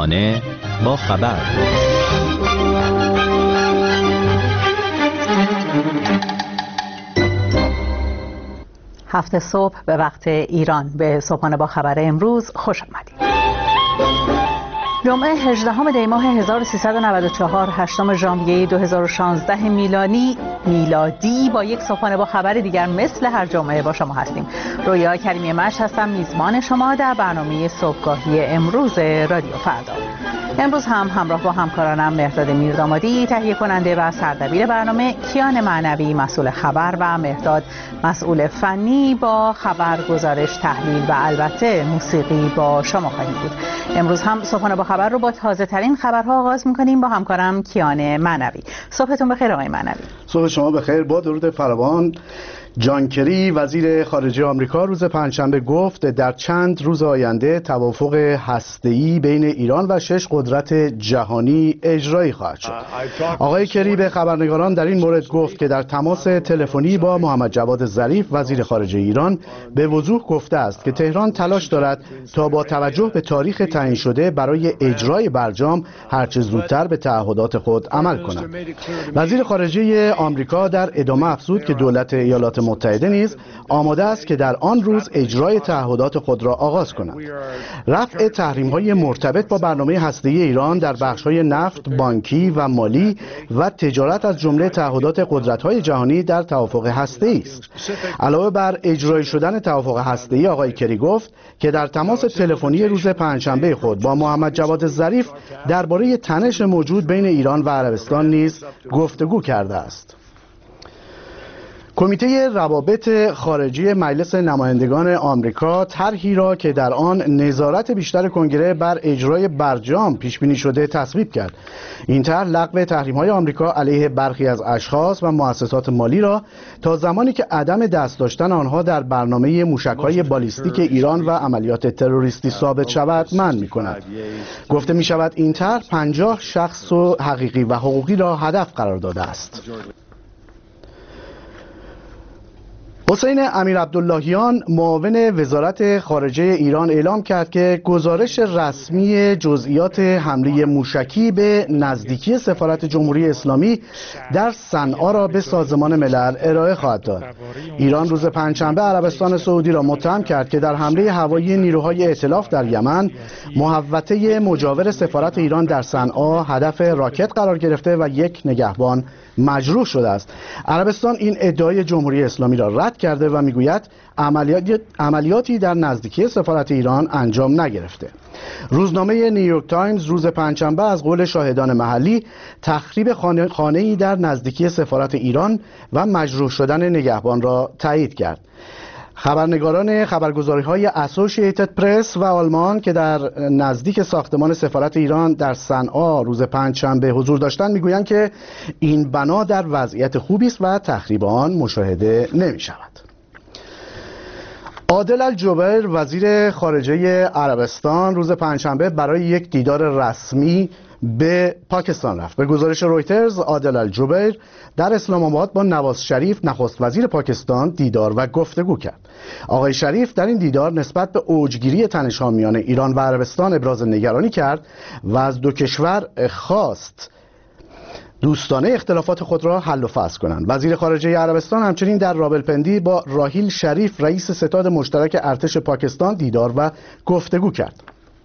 صبحانه با خبر. هفت صبح به وقت ایران به صبحانه با خبر امروز خوش آمدید. جمعه 18 دی ماه 1394 8 ژانویه 2016 میلادی با یک صبحانه با خبر دیگر مثل هر جمعه با شما هستیم. رویا کریمی مشت هستم، میزبان شما در برنامه صبحگاهی امروز رادیو فردا. امروز هم همراه با همکارانم مهرداد میردامادی تهیه کننده و سردبیر برنامه، کیان معنوی مسئول خبر و مهرداد مسئول فنی با خبر، گزارش، تحلیل و البته موسیقی با شما خواهیم بود. امروز هم صبحانه با خبر رو با تازه ترین خبرها آغاز می‌کنیم با همکارم کیان معنوی. صبحتون بخیر آقای معنوی. صبح شما بخیر. با درود فراوان. جان کری وزیر خارجه آمریکا روز پنجشنبه گفت در چند روز آینده توافق هسته‌ای بین ایران و 6 قدرت جهانی اجرایی خواهد شد. آقای کری به خبرنگاران در این مورد گفت که در تماس تلفنی با محمد جواد ظریف وزیر خارجه ایران به وضوح گفته است که تهران تلاش دارد تا با توجه به تاریخ تعیین شده برای اجرای برجام هرچه زودتر به تعهدات خود عمل کند. وزیر خارجه آمریکا در ادامه افزود که دولت ایالات متحده نیز آماده است که در آن روز اجرای تعهدات خود را آغاز کند. رفع تحریم‌های مرتبط با برنامه هسته‌ای ایران در بخش‌های نفت، بانکی و مالی و تجارت از جمله تعهدات قدرت‌های جهانی در توافق هسته‌ای است. علاوه بر اجرای شدن توافق هسته‌ای، آقای کری گفت که در تماس تلفنی روز پنجشنبه خود با محمد جواد ظریف درباره تنش موجود بین ایران و عربستان نیز گفتگو کرده است. کمیته روابط خارجی مجلس نمایندگان آمریکا طرحی را که در آن نظارت بیشتر کنگره بر اجرای برجام پیش بینی شده تصویب کرد. این طرح لغو تحریم‌های آمریکا علیه برخی از اشخاص و مؤسسات مالی را تا زمانی که عدم دست داشتن آنها در برنامه موشک‌های بالیستیک ایران و عملیات تروریستی ثابت شود منع می‌کند. گفته می‌شود این طرح 50 شخص حقیقی و حقوقی را هدف قرار داده است. حسین امیرعبداللهیان معاون وزارت خارجه ایران اعلام کرد که گزارش رسمی جزئیات حمله موشکی به نزدیکی سفارت جمهوری اسلامی در صنعا را به سازمان ملل ارائه خواهد داد. ایران روز پنجشنبه عربستان سعودی را متهم کرد که در حمله هوایی نیروهای ائتلاف در یمن محوطه مجاور سفارت ایران در صنعا هدف راکت قرار گرفته و یک نگهبان مجروح شده است. عربستان این ادعای جمهوری اسلامی را رد کرده و میگوید عملیاتی در نزدیکی سفارت ایران انجام نگرفته. روزنامه نیویورک تایمز روز پنجشنبه از قول شاهدان محلی تخریب خانه‌ای در نزدیکی سفارت ایران و مجروح شدن نگهبان را تایید کرد. خبرنگاران خبرگزاری‌های اسوسییتد پرس و آلمان که در نزدیک ساختمان سفارت ایران در صنعا روز پنجشنبه حضور داشتند میگویند که این بنا در وضعیت خوبی است و تخریب آن مشاهده نمی‌شود. عادل الجبیر وزیر خارجه عربستان روز پنجشنبه برای یک دیدار رسمی به پاکستان رفت. به گزارش رویترز، عادل الجبیر در اسلام آباد با نواز شریف نخست وزیر پاکستان دیدار و گفتگو کرد. آقای شریف در این دیدار نسبت به اوجگیری تنش‌ها میان ایران و عربستان ابراز نگرانی کرد و از دو کشور خواست دوستانه اختلافات خود را حل و فصل کنند. وزیر خارجه عربستان همچنین در راولپندی با راحیل شریف رئیس ستاد مشترک ارتش پاکستان دیدار و گفتگو کرد.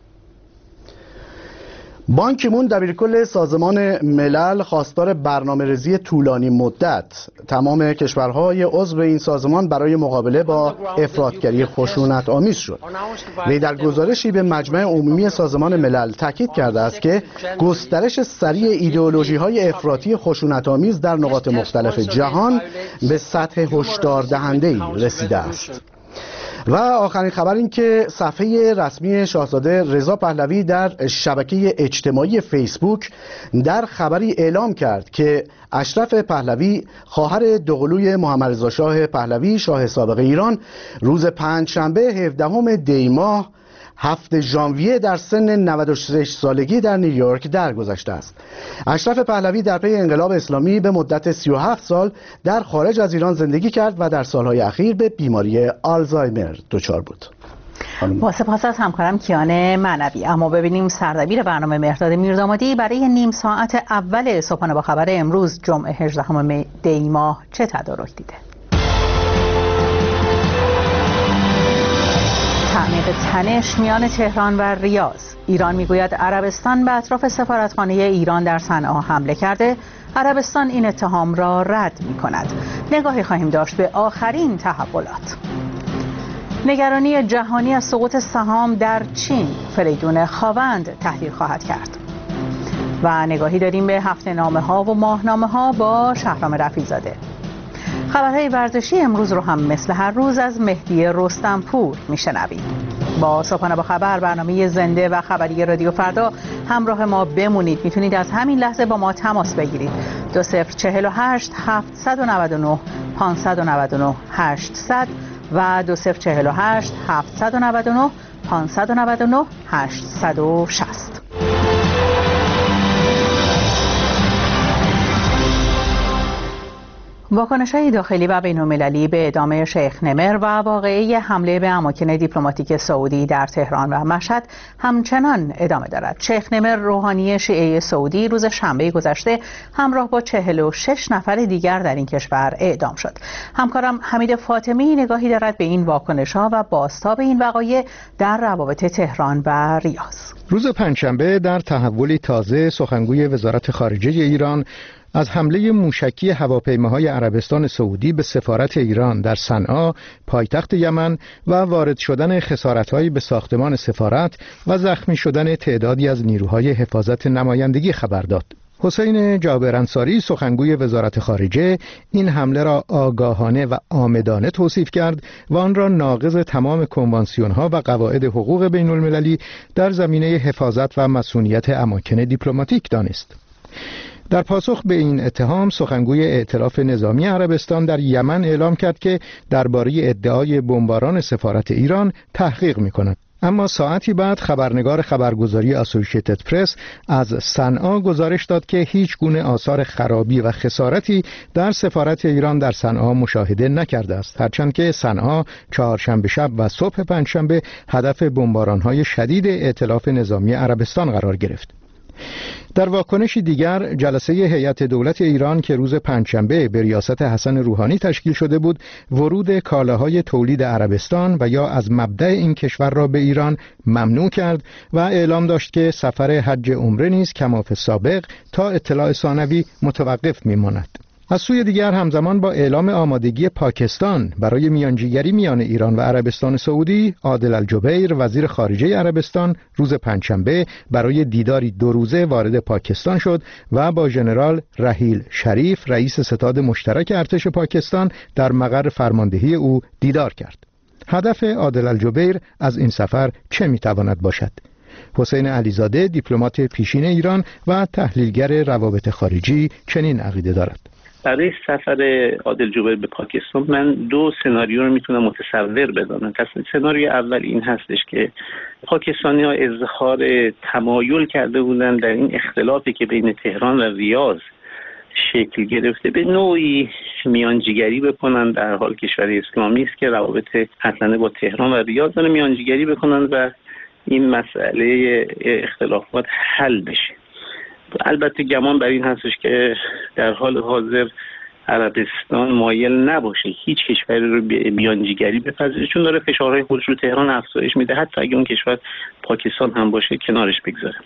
بان کی مون دبیرکل سازمان ملل خواستار برنامه‌ریزی طولانی مدت تمام کشورهای عضو این سازمان برای مقابله با افراطگری خشونت‌آمیز شد. وی در گزارشی به مجمع عمومی سازمان ملل تاکید کرده است که گسترش سریع ایدئولوژی‌های افراطی خشونت‌آمیز در نقاط مختلف جهان به سطح هشداردهنده‌ای رسیده است. و آخرین خبر این که صفحه رسمی شاهزاده رضا پهلوی در شبکه اجتماعی فیسبوک در خبری اعلام کرد که اشرف پهلوی خواهر دوقلوی محمد رضا شاه پهلوی شاه سابق ایران روز پنجشنبه 17 دی ماه 7 ژانویه در سن 96 سالگی در نیویورک درگذشته است. اشرف پهلوی در پی انقلاب اسلامی به مدت 37 سال در خارج از ایران زندگی کرد و در سالهای اخیر به بیماری آلزایمر دچار بود. با سپاس از همکارم کیان معنوی. اما ببینیم سردبیر برنامه مهرداد میردامادی برای نیم ساعت اول صبحانه با خبر امروز جمعه 18 دی ماه چه تدارک دیده؟ تعمیق تنش میان تهران و ریاض. ایران میگوید عربستان به اطراف سفارتخانه ایران در صنعا حمله کرده. عربستان این اتهام را رد می‌کند. نگاهی خواهیم داشت به آخرین تحولات. نگرانی جهانی از سقوط سهام در چین. فریدون خاوند تحلیل خواهد کرد. و نگاهی داریم به هفته‌نامه‌ها و ماهنامه‌ها با شهرام رفیع‌زاده. خبرهای ورزشی امروز رو هم مثل هر روز از مهدی رستمپور میشنوید. با صبحانه با خبر برنامه زنده و خبری رادیو فردا همراه ما بمونید. میتونید از همین لحظه با ما تماس بگیرید. 2048 799 599 800 و 2048 799 599 860. واکنش‌های داخلی و بین‌المللی به ادامه شیخ نمر و واقعه حمله به اماکن دیپلماتیک سعودی در تهران و مشهد همچنان ادامه دارد. شیخ نمر روحانی شیعه سعودی روز شنبه گذشته همراه با 46 نفر دیگر در این کشور اعدام شد. همکارم حمید فاطمی نگاهی دارد به این واکنش‌ها و بازتاب این وقایع در روابط تهران و ریاض. روز پنجشنبه در تحولی تازه سخنگوی وزارت خارجه ایران از حمله موشکی هواپیماهای عربستان سعودی به سفارت ایران در صنعا پایتخت یمن و وارد شدن خسارت‌هایی به ساختمان سفارت و زخمی شدن تعدادی از نیروهای حفاظت نمایندگی خبر داد. حسین جابر انصاری سخنگوی وزارت خارجه این حمله را آگاهانه و عامدانه توصیف کرد و آن را ناقض تمام کنوانسیون‌ها و قواعد حقوق بین‌المللی در زمینه حفاظت و مسئولیت اماکن دیپلماتیک دانست. در پاسخ به این اتهام سخنگوی ائتلاف نظامی عربستان در یمن اعلام کرد که درباره ادعای بمباران سفارت ایران تحقیق می‌کند. اما ساعتی بعد خبرنگار خبرگزاری اسوسییتد پرس از صنعا گزارش داد که هیچ گونه آثار خرابی و خسارتی در سفارت ایران در صنعا مشاهده نکرده است، هرچند که صنعا چهارشنبه شب و صبح پنجشنبه هدف بمباران‌های شدید ائتلاف نظامی عربستان قرار گرفت. در واکنشی دیگر جلسه هیئت دولت ایران که روز پنجشنبه به ریاست حسن روحانی تشکیل شده بود ورود کالاهای تولید عربستان و یا از مبدأ این کشور را به ایران ممنوع کرد و اعلام داشت که سفر حج عمره نیز کما فی السابق تا اطلاع ثانوی متوقف می‌ماند. از سوی دیگر همزمان با اعلام آمادگی پاکستان برای میانجیگری میان ایران و عربستان سعودی، عادل الجبیر وزیر خارجه عربستان روز پنجشنبه برای دیداری 2 روزه وارد پاکستان شد و با ژنرال رحیل شریف رئیس ستاد مشترک ارتش پاکستان در مقر فرماندهی او دیدار کرد. هدف عادل الجبیر از این سفر چه میتواند باشد؟ حسین علیزاده دیپلمات پیشین ایران و تحلیلگر روابط خارجی چنین عقیده دارد. برای سفر عادل جبیر به پاکستان من 2 سناریو رو میتونم متصور بدانم. سناریوی اول این هستش که پاکستانی‌ها اظهار تمایل کرده بودن در این اختلافی که بین تهران و ریاض شکل گرفته به نوعی میانجیگری بکنن، در حال کشور اسلامی است که روابط حسنه با تهران و ریاض داره، میانجیگری بکنن و این مسئله اختلافات حل بشه. البته گمان بر این هستش که در حال حاضر عربستان مایل نباشه هیچ کشوری رو میانجیگری بپذیره، چون داره فشارهای خودش رو تهران افزایش میده، حتی اگه اون کشور پاکستان هم باشه کنارش بگذاره.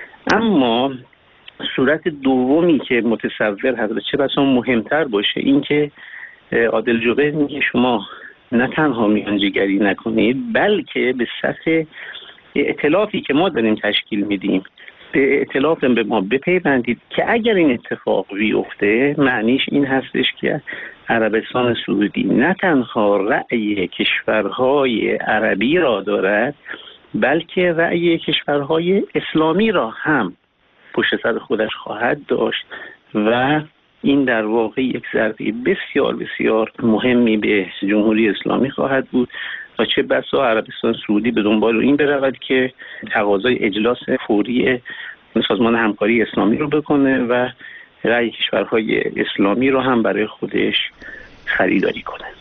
اما صورت دومی که متصور هست و چه بسا مهمتر باشه این که عادل جبیر میگه شما نه تنها میانجیگری نکنید بلکه به سطح ائتلافی که ما داریم تشکیل میدیم به ائتلاف به ما بپیوندید که اگر این اتفاق بیفته معنیش این هستش که عربستان سعودی نه تنها رأی کشورهای عربی را دارد بلکه رأی کشورهای اسلامی را هم پشت سر خودش خواهد داشت و این در واقع یک ضربه بسیار بسیار مهمی به جمهوری اسلامی خواهد بود و چه بسا عربستان سعودی به دنبال این برود که تقاضای اجلاس فوری سازمان همکاری اسلامی رو بکنه و رأی کشورهای اسلامی رو هم برای خودش خریداری کنه.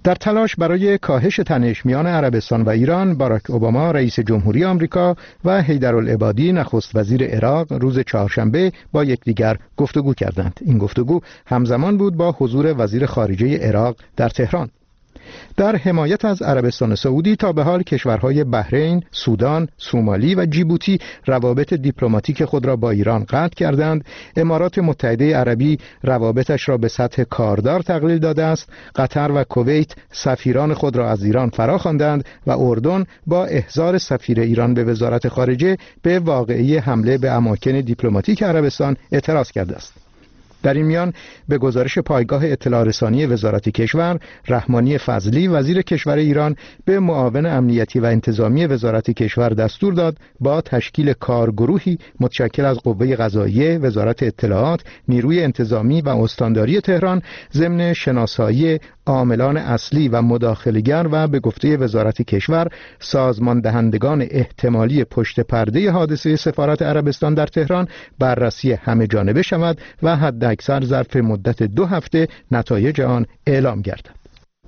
در تلاش برای کاهش تنش میان عربستان و ایران، باراک اوباما رئیس جمهوری آمریکا و حیدرالعبادی نخست وزیر عراق روز چهارشنبه با یکدیگر گفتگو کردند. این گفتگو همزمان بود با حضور وزیر خارجه عراق در تهران. در حمایت از عربستان سعودی تا به حال کشورهای بحرین، سودان، سومالی و جیبوتی روابط دیپلماتیک خود را با ایران قطع کردند. امارات متحده عربی روابطش را به سطح کاردار تقلیل داده است. قطر و کویت سفیران خود را از ایران فراخواندند و اردن با احضار سفیر ایران به وزارت خارجه به واقعه حمله به اماکن دیپلماتیک عربستان اعتراض کرده است. در این میان به گزارش پایگاه اطلاع رسانی وزارت کشور، رحمانی فضلی وزیر کشور ایران به معاون امنیتی و انتظامی وزارت کشور دستور داد با تشکیل کارگروهی متشکل از قوه قضاییه، وزارت اطلاعات، نیروی انتظامی و استانداری تهران ضمن شناسایی عاملان اصلی و مداخله‌گر و به گفته وزارت کشور سازمان دهندگان احتمالی پشت پرده حادثه سفارت عربستان در تهران بررسی همه جانبه شود و حداکثر ظرف مدت 2 هفته نتایج آن اعلام گردد.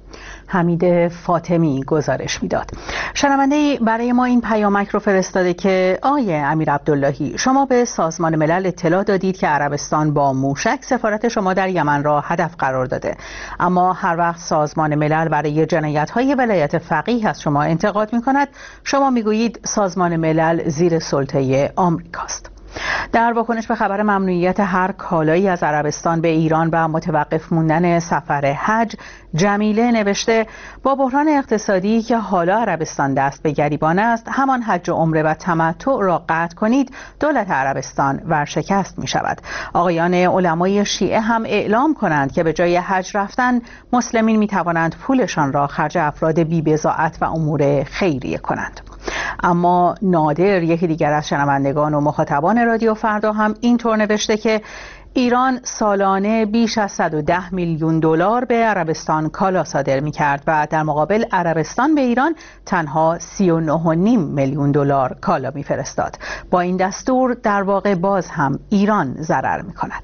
حمید فاطمی گزارش میداد. شنونده برای ما این پیامک رو فرستاده که آقای امیر عبداللهی، شما به سازمان ملل اطلاع دادید که عربستان با موشک سفارت شما در یمن را هدف قرار داده، اما هر وقت سازمان ملل برای جنایت‌های ولایت فقیه از شما انتقاد می‌کند، شما می‌گویید سازمان ملل زیر سلطه آمریکاست. در واکنش به خبر ممنوعیت هر کالایی از عربستان به ایران و متوقف موندن سفر حج، جمیله نوشته با بحران اقتصادی که حالا عربستان دست به گریبان است، همان حج و عمره و تمتع را قطع کنید، دولت عربستان ورشکست می شود. آقایان علمای شیعه هم اعلام کنند که به جای حج رفتن، مسلمین می توانند پولشان را خرج افراد بی بضاعت و امور خیریه کنند. اما نادر، یکی دیگر از شنوندگان و مخاطبان رادیو فردا، هم اینطور نوشته که ایران سالانه بیش از 110 میلیون دلار به عربستان کالا صادر می کرد و در مقابل عربستان به ایران تنها 39.5 میلیون دلار کالا می فرستاد. با این دستور در واقع باز هم ایران ضرر می کند.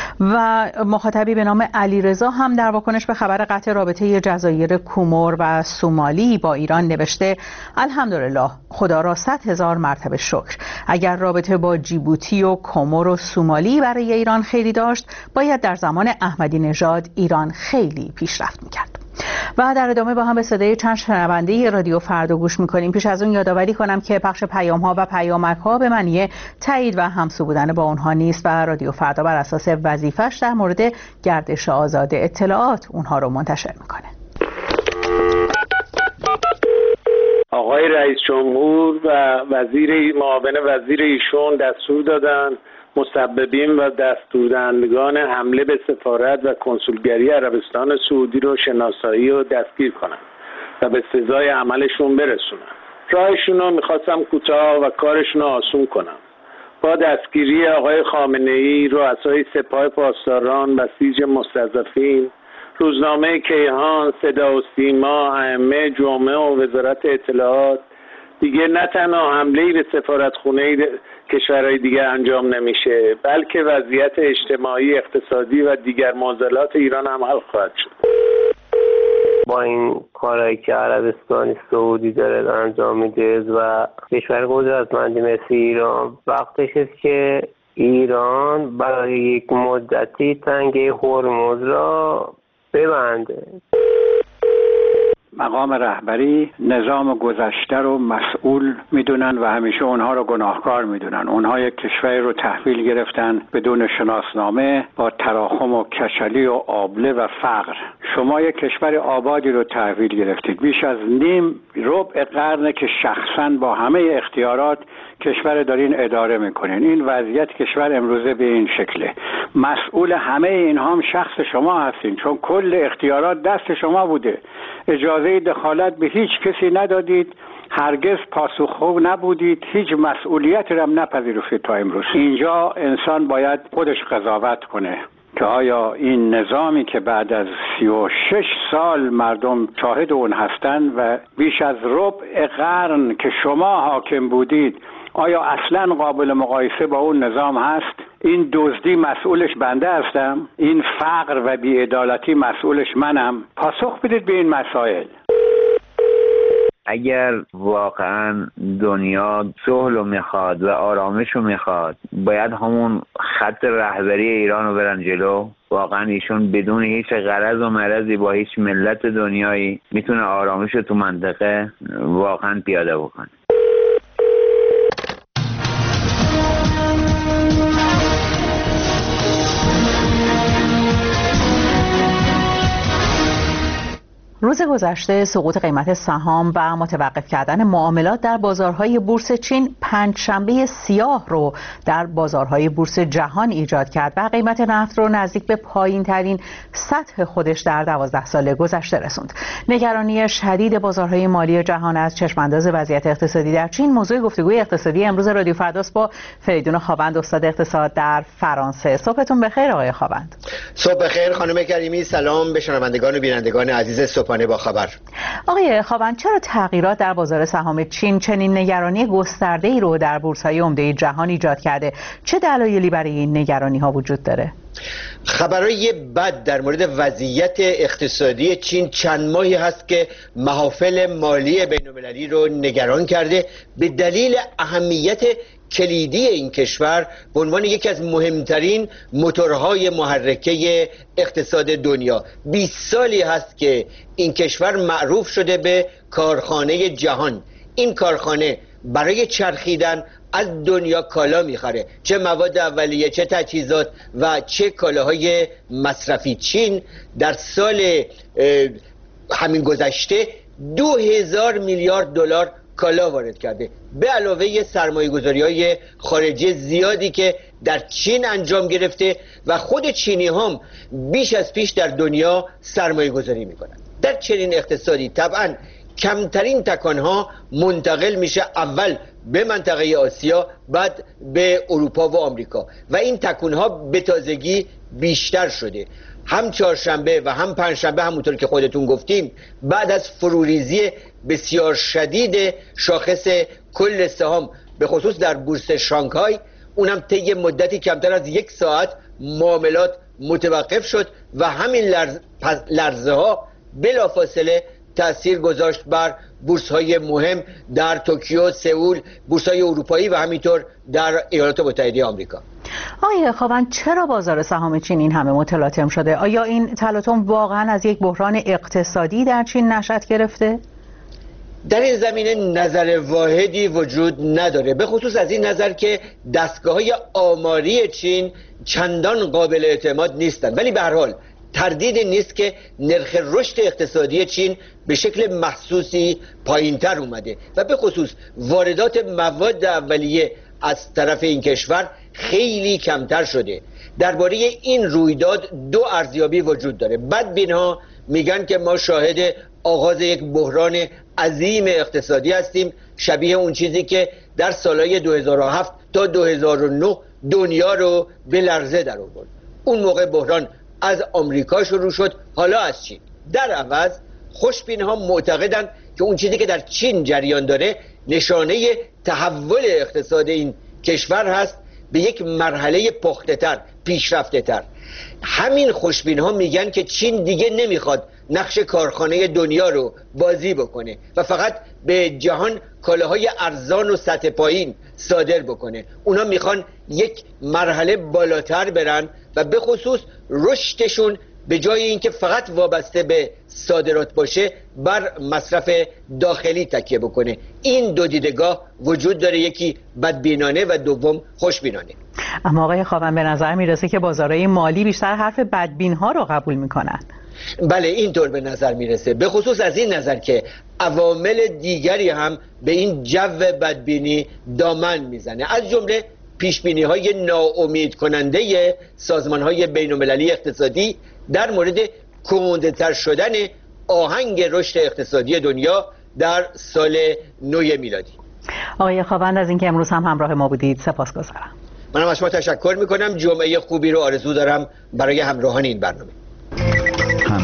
و مخاطبی به نام علیرضا هم در واکنش به خبر قطع رابطه جزایر کومور و سومالی با ایران نوشته الحمدلله، خدا را 100,000 مرتبه شکر. اگر رابطه با جیبوتی و کومور و سومالی برای ایران خیری داشت، باید در زمان احمدی نژاد ایران خیلی پیشرفت میکرد. و در ادامه با هم به صدای چند شنونده رادیو فردا گوش میکنیم. پیش از اون یادآوری کنم که پخش پیام ها و پیامک ها به معنی تایید و همسو بودن با اونها نیست و رادیو فردا بر اساس وظیفش در مورد گردش آزاد اطلاعات اونها رو منتشر میکنه. آقای رئیس جمهور و معاون وزیر ایشون دستور دادن مسببین و دستوردهندگان حمله به سفارت و کنسولگری عربستان سعودی رو شناسایی و دستگیر کنن و به سزای عملشون برسونن. راهشون رو میخواستم کوتاه و کارشون رو آسون کنم. با دستگیری آقای خامنه‌ای، رؤسای سپاه پاسداران، بسیج مستضعفین، روزنامه کیهان، صدا و سیما، ائمه جمعه و وزارت اطلاعات، دیگه نه تنها حمله‌ای به سفارتخونه کشورهای دیگر انجام نمیشه، بلکه وضعیت اجتماعی، اقتصادی و دیگر معضلات ایران هم حل خواهد شد. با این کارهایی که عربستان سعودی داره انجام میده و کشور قدرتمندی مثل ایران، وقتش است که ایران برای یک مدتی تنگه هرمز را ببنده. مقام رهبری نظام گذشته رو مسئول میدونن و همیشه اونها رو گناهکار میدونن. اونها یک کشوری رو تحویل گرفتن بدون شناسنامه، با تراخم و کچلی و آبله و فقر. شما یک کشور آبادی رو تحویل گرفتید. بیش از ربع قرنه که شخصا با همه اختیارات کشور دارین اداره میکنین. این وضعیت کشور امروزه به این شکله. مسئول همه اینها هم شخص شما هستین، چون کل اختیارات دست شما بوده. اجازه دخالت به هیچ کسی ندادید، هرگز پاسخگو نبودید، هیچ مسئولیتی را هم نپذیرفتید تا امروز. اینجا انسان باید خودش قضاوت کنه که آیا این نظامی که بعد از 36 سال مردم شاهد اون هستن و بیش از ربع قرن که شما حاکم بودید، آیا اصلا قابل مقایسه با اون نظام هست؟ این دزدی مسئولش بنده هستم؟ این فقر و بی‌عدالتی مسئولش منم؟ پاسخ بدید به این مسائل. اگر واقعا دنیا صلح رو میخواد و آرامش رو میخواد، باید همون خط رهبری ایران رو برن جلو. واقعا ایشون بدون هیچ غرض و مرضی با هیچ ملت دنیایی میتونه آرامش رو تو منطقه واقعا پیاده بکنه. روز گذشته سقوط قیمت سهام و متوقف کردن معاملات در بازارهای بورس چین پنجشنبه سیاه رو در بازارهای بورس جهان ایجاد کرد و قیمت نفت رو نزدیک به پایین ترین سطح خودش در 12 سال گذشته رسوند. نگرانی شدید بازارهای مالی جهان از چشمانداز وضعیت اقتصادی در چین موضوع گفتگوی اقتصادی امروز رادیو فرداست با فریدون خاوند، استاد اقتصاد در فرانسه. صبحتون بخیر آقای خاوند. صبح بخیر خانم کریمی. سلام به شنوندگان و بینندگان عزیز صبحانه با خبر. آقای خاوند، چرا تغییرات در بازار سهام چین چنین نگرانی گسترده‌ای رو در بورس‌های عمده جهان ایجاد کرده؟ چه دلایلی برای این نگرانی‌ها وجود داره؟ خبرهای بد در مورد وضعیت اقتصادی چین چند ماهی هست که محافل مالی بین‌المللی رو نگران کرده به دلیل اهمیت کلیدی این کشور به عنوان یکی از مهمترین موتورهای محرکه اقتصاد دنیا. 20 سالی هست که این کشور معروف شده به کارخانه جهان. این کارخانه برای چرخیدن از دنیا کالا میخره، چه مواد اولیه، چه تجهیزات و چه کالاهای مصرفی. چین در سال همین گذشته 2000 میلیارد دلار کالا وارد کرده، به علاوه سرمایه‌گذاری‌های خارجی زیادی که در چین انجام گرفته و خود چینی هم بیش از پیش در دنیا سرمایه‌گذاری میکنن. در چنین اقتصادی طبعا کمترین تکانها منتقل میشه اول به منطقه آسیا، بعد به اروپا و آمریکا و این تکانها به تازگی بیشتر شده. هم چهارشنبه و هم پنجشنبه همونطور که خودتون گفتیم بعد از فروریزی بسیار شدید شاخص کل سهام به خصوص در بورس شانگهای، اونم طی مدتی کمتر از 1 ساعت معاملات متوقف شد و همین لرزه ها بلافاصله تأثیر گذاشت بر بورس های مهم در توکیو، سئول، بورس های اروپایی و همینطور در ایالات متحده آمریکا. آقای خاوند، چرا بازار سهام چین این همه متلاطم شده؟ آیا این تلاطم واقعا از یک بحران اقتصادی در چین نشأت گرفته؟ در این زمینه نظر واحدی وجود نداره، به خصوص از این نظر که دستگاه‌های آماری چین چندان قابل اعتماد نیستند. ولی به هر حال تردیدی نیست که نرخ رشد اقتصادی چین به شکل محسوسی پایینتر اومده و به خصوص واردات مواد اولیه از طرف این کشور خیلی کمتر شده. درباره این رویداد 2 ارزیابی وجود داره. بدبین‌ها میگن که ما شاهد آغاز یک بحران عظیم اقتصادی هستیم، شبیه اون چیزی که در سالهای 2007 تا 2009 دنیا رو به لرزه در آورد. اون موقع بحران از آمریکا شروع شد، حالا از چین. در عوض خوشبین‌ها معتقدند که اون چیزی که در چین جریان داره نشانه تحول اقتصاد این کشور هست به یک مرحله پخته‌تر، پیشرفته‌تر. همین خوشبین‌ها میگن که چین دیگه نمیخواد نقش کارخانه دنیا رو بازی بکنه و فقط به جهان کالاهای ارزان و سطح پایین صادر بکنه. اونا میخوان یک مرحله بالاتر برن و به خصوص رشدشون به جای اینکه فقط وابسته به صادرات باشه بر مصرف داخلی تکیه بکنه. این دو دیدگاه وجود داره، یکی بدبینانه و دوم خوشبینانه. اما آقای خاوند، به نظر میرسه که بازارهای مالی بیشتر حرف بدبین ها رو قبول میکنن. بله اینطور به نظر میرسه، به خصوص از این نظر که عوامل دیگری هم به این جو بدبینی دامن میزنه، از جمله پیشبینی های ناامید کننده سازمان های بین المللی اقتصادی در مورد کندتر شدن آهنگ رشد اقتصادی دنیا در سال نو میلادی. آقای خاوند، از اینکه امروز هم همراه ما بودید سپاسگزارم. منم از شما تشکر میکنم. جمعه خوبی رو آرزو دارم برای همراهان این برنامه.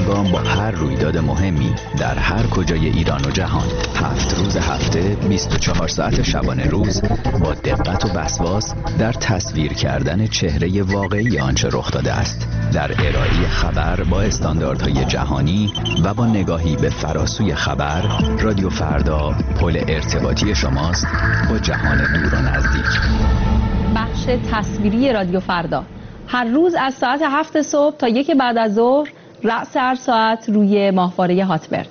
همگام با هر رویداد مهمی در هر کجای ایران و جهان. 7 روز هفته 24 ساعت شبانه روز با دقت و وسواس در تصویر کردن چهره واقعی آنچه رخ داده است، در ارائه خبر با استانداردهای جهانی و با نگاهی به فراسوی خبر. رادیو فردا پل ارتباطی شماست با جهان دور و نزدیک. بخش تصویری رادیو فردا هر روز از ساعت 7 صبح تا 1 بعد از ظهر، رأس هر ساعت روی ماهواره هاتبرد.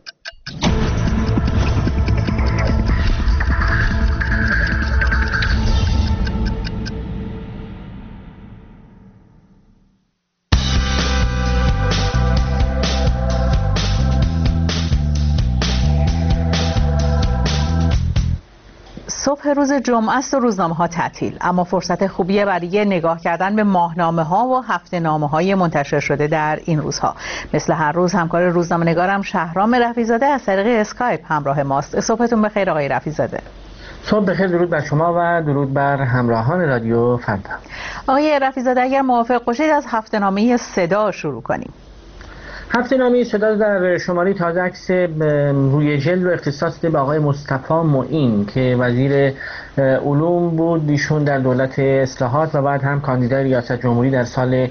صبح روز جمعه است و روزنامه‌ها تعطیل، اما فرصت خوبیه برای نگاه کردن به ماهنامه‌ها و هفته‌نامه‌های منتشر شده در این روزها. مثل هر روز همکار روزنامه‌نگارم شهرام رفیع‌زاده از طریق اسکایپ همراه ماست. صبحتون بخیر آقای رفیع‌زاده. صبح بخیر، درود بر شما و درود بر همراهان رادیو فردا. آقای رفیع‌زاده اگر موافق باشید از هفته‌نامه صدا شروع کنیم. هفته‌نامه صدا در شماره تازه عکس روی جلد رو اختصاص داده به آقای مصطفی معین که وزیر علوم بود. ایشون در دولت اصلاحات و بعد هم کاندیدای ریاست جمهوری در سال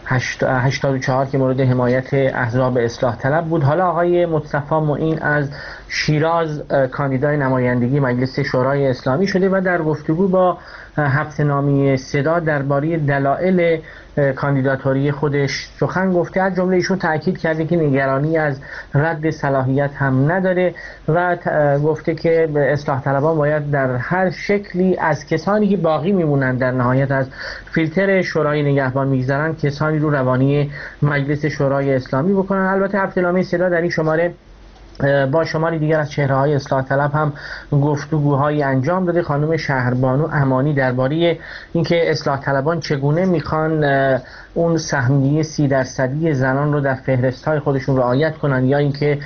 84 که مورد حمایت احزاب اصلاح طلب بود. حالا آقای مصطفی معین از شیراز کاندیدای نمایندگی مجلس شورای اسلامی شده و در گفتگو با هفته‌نامه صدا درباره دلایل کاندیداتوری خودش سخن گفته. از جمله ایشون تاکید کرده که نگرانی از رد صلاحیت هم نداره و گفته که اصلاح طلبان باید در هر شکلی از کسانی که باقی میمونن در نهایت از فیلتر شورای نگهبان میگذرن کسانی رو روانی مجلس شورای اسلامی بکنن. البته هفته‌نامه صدا در این شماره با شماری دیگر از چهره‌های اصلاح طلب هم گفتگوهایی انجام داده. خانم شهربانو امانی درباره اینکه اصلاح طلبان چگونه میخوان اون سهمیه 30% زنان رو در فهرست‌های خودشون رعایت کنن یا اینکه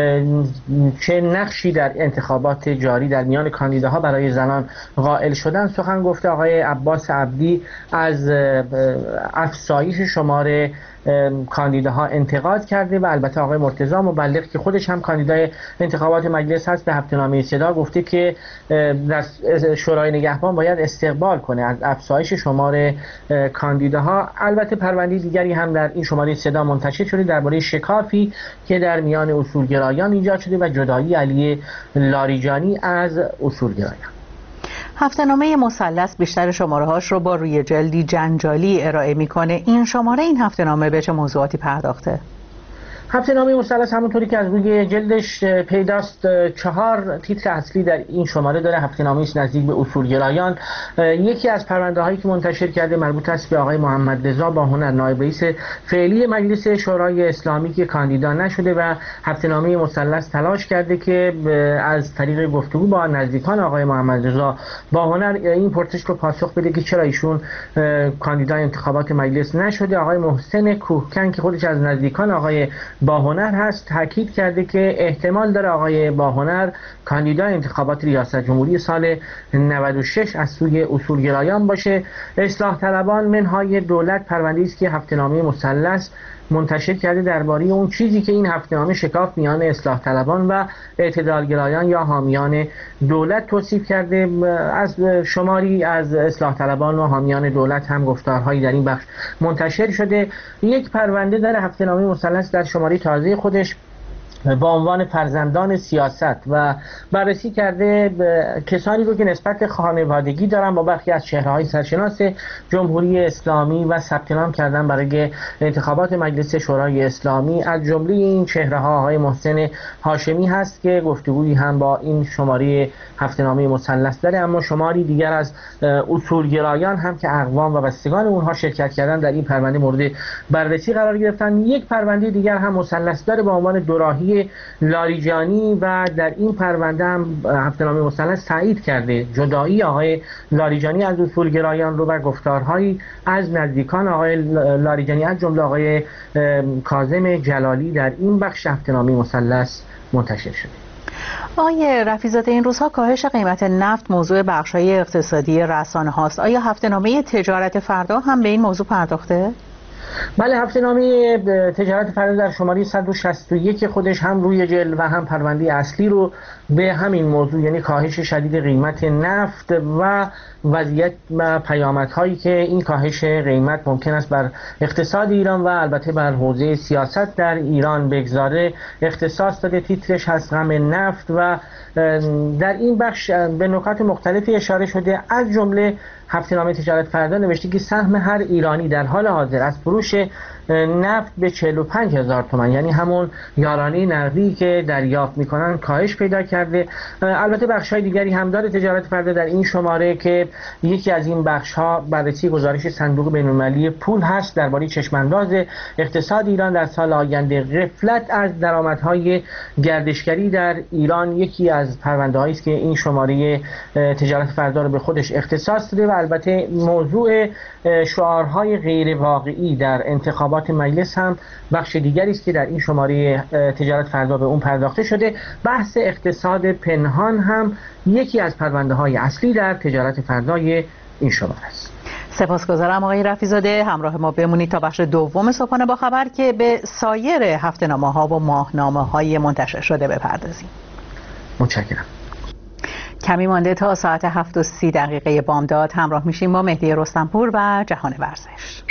چه نقشی در انتخابات جاری در میان کاندیداها برای زنان قائل شدن سخن گفته. آقای عباس عبدی از افزایش شمار کاندیداها انتقاد کرده و البته آقای مرتضی مبلغ که خودش هم کاندیدای انتخابات مجلس هست به هفته‌نامه صدا گفته که در شورای نگهبان باید استقبال کنه از افزایش شمار کاندیداها. البته پرونده دیگری هم در این شماره صدا منتشر شده درباره شکافی که در میان اصولگرایان ایجاد شده و جدایی علی لاریجانی از اصولگرایان. هفته‌نامه مثلث بیشتر شماره‌هاش رو با روی جلدی جنجالی ارائه می‌کنه. این شماره این هفته‌نامه به چه موضوعاتی پرداخته؟ هفته‌نامه مثلث همونطوری که از روی جلدش پیداست 4 تیتر اصلی در این شماره داره. هفته‌نامه نزدیک به اصولگرایان. یکی از پرونده‌هایی که منتشر کرده مربوط است به آقای محمد رضا باهنر نایب رئیس فعلی مجلس شورای اسلامی که کاندیدا نشده و هفته‌نامه مثلث تلاش کرده که از طریق گفتگو با نزدیکان آقای محمد رضا باهنر این پرسش رو پاسخ بده که چرا ایشون کاندیدای انتخابات مجلس نشده. آقای محسن کوهکن که خودش از نزدیکان آقای باهنر هست تاکید کرده که احتمال داره آقای باهنر کاندیدای انتخابات ریاست جمهوری سال 96 از سوی اصولگرایان باشه. اصلاح طلبان منهای دولت پرونده‌ای است که هفته‌نامه مثلث منتشر کرده درباره اون چیزی که این هفته‌نامه شکاف میان اصلاح طلبان و اعتدالگرایان یا حامیان دولت توصیف کرده. از شماری از اصلاح طلبان و حامیان دولت هم گفتارهایی در این بخش منتشر شده. یک پرونده در هفته‌نامه مثلث در شماره تازه خودش با عنوان فرزندان سیاست و بررسی کرده کسانی رو که نسبت خانوادگی دارن با برخی از چهره‌های سرشناس جمهوری اسلامی و ثبت نام کردن برای انتخابات مجلس شورای اسلامی. از جمله این چهره‌ها آقای محسن هاشمی هست که گفتگویی هم با این شماره هفته‌نامه مثلث داره، اما شماری دیگر از اصولگرایان هم که اقوام و بستگان اونها شرکت کردن در این پرونده مورد بررسی قرار گرفتن. یک پرونده دیگر هم مثلث داره با عنوان دوراهی لاریجانی و در این پرونده هم هفته‌نامه مثلث تایید کرده جدایی آقای لاریجانی از اصولگرایان رو و گفتارهایی از نزدیکان آقای لاریجانی از جمله آقای کاظم جلالی در این بخش هفته‌نامه مثلث منتشر شده. آقای رفیع‌زاده این روزها کاهش قیمت نفت موضوع بخش‌های اقتصادی رسانه هاست. آیا هفته‌نامه تجارت فردا هم به این موضوع پرداخته؟ بله، هفته نامه تجارت فردا در شماره 161 خودش هم روی جل و هم پرونده اصلی رو به همین موضوع، یعنی کاهش شدید قیمت نفت و وضعیت و پیامدهایی که این کاهش قیمت ممکن است بر اقتصاد ایران و البته بر حوزه سیاست در ایران بگذاره اختصاص داده. تیترش هست غم نفت و در این بخش به نکات مختلفی اشاره شده، از جمله هفته نامه تجارت فردا نوشته که سهم هر ایرانی در حال حاضر از فروش نفت به 45,000 تومان، یعنی همون یارانه نقدی که دریافت میکنن، کاهش پیدا کرده. البته بخش‌های دیگری هم داره تجارت فردا در این شماره که یکی از این بخش‌ها بررسی گزارش صندوق بین‌المللی پول هست درباره چشم‌انداز اقتصاد ایران در سال آینده. غفلت از درآمدهای گردشگری در ایران یکی از پرونده‌هایی است که این شماره تجارت فردا رو به خودش اختصاص داده و البته موضوع شعارهای غیر واقعی در انتخابات مجلس هم بخش دیگری است که در این شماره تجارت فردا به اون پرداخته شده. بحث اقتصاد پنهان هم یکی از پرونده‌های اصلی در تجارت فردای این شماره است. سپاسگزارم آقای رفیع‌زاده. همراه ما بمونید تا بخش دوم صبحانه با خبر که به سایر هفته‌نامه‌ها و ماهنامه‌های منتشر شده بپردازیم. متشکرم. کمی مانده تا ساعت 7:30 بامداد همراه میشیم با مهدی رستمپور و جهان ورزش.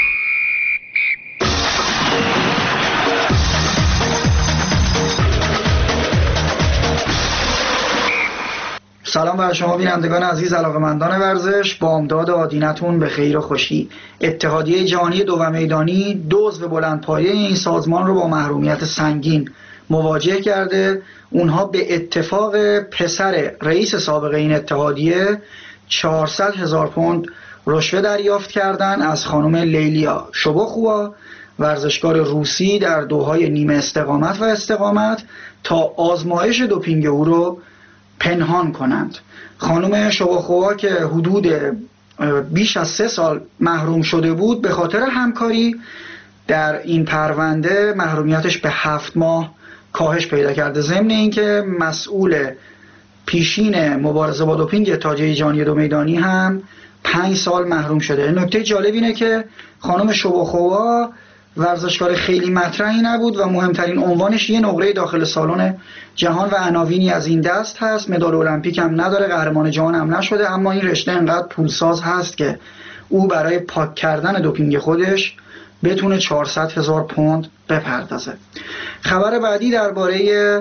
سلام بر شما بینندگان عزیز، علاقه‌مندان ورزش. بامداد آدینتون به خیر و خوشی. اتحادیه جهانی دو و میدانی دو عضو بلندپایه این سازمان رو با محرومیت سنگین مواجه کرده. اونها به اتفاق پسر رئیس سابق این اتحادیه 400,000 پوند رشوه دریافت کردن از خانم لیلیا شبوخوا، ورزشکار روسی در دوهای نیمه استقامت و استقامت، تا آزمایش دوپینگ او رو پنهان کنند. خانم شبوخوا که حدود بیش از 3 سال محروم شده بود، به خاطر همکاری در این پرونده محرومیتش به 7 ماه کاهش پیدا کرده. ضمن اینکه مسئول پیشین مبارزه با دوپینگ اتحادیه جهانی دو میدانی هم 5 سال محروم شده. نکته جالب اینه که خانم شبوخوا ورزشکار خیلی مطرحی نبود و مهمترین عنوانش یه نقره داخل سالن جهان و عناوینی از این دست هست. مدال المپیک هم نداره، قهرمان جهان هم نشده، اما این رشته انقدر پولساز هست که او برای پاک کردن دوپینگ خودش بتونه 400,000 پوند بپردازه. خبر بعدی درباره